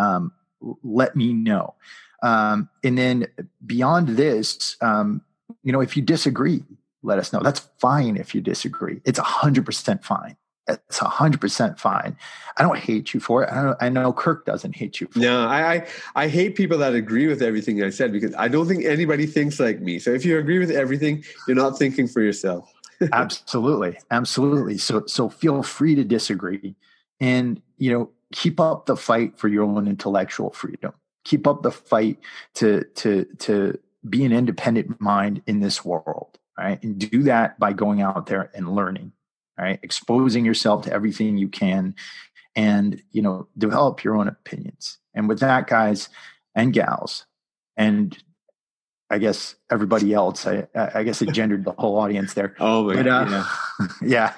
let me know. And then beyond this, if you disagree, let us know. That's fine if you disagree. It's 100% fine. It's 100% fine. I don't hate you for it. I know Kirk doesn't hate you for it. No, I hate people that agree with everything I said because I don't think anybody thinks like me. So if you agree with everything, you're not thinking for yourself. Absolutely. So feel free to disagree and, keep up the fight for your own intellectual freedom. Keep up the fight to be an independent mind in this world, right? And do that by going out there and learning. Right, exposing yourself to everything you can and, develop your own opinions. And with that, guys and gals, and I guess everybody else, I guess it gendered the whole audience there. Oh, my God. Yeah.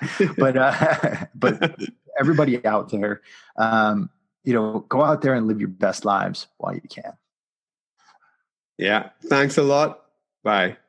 But everybody out there, go out there and live your best lives while you can. Yeah. Thanks a lot. Bye.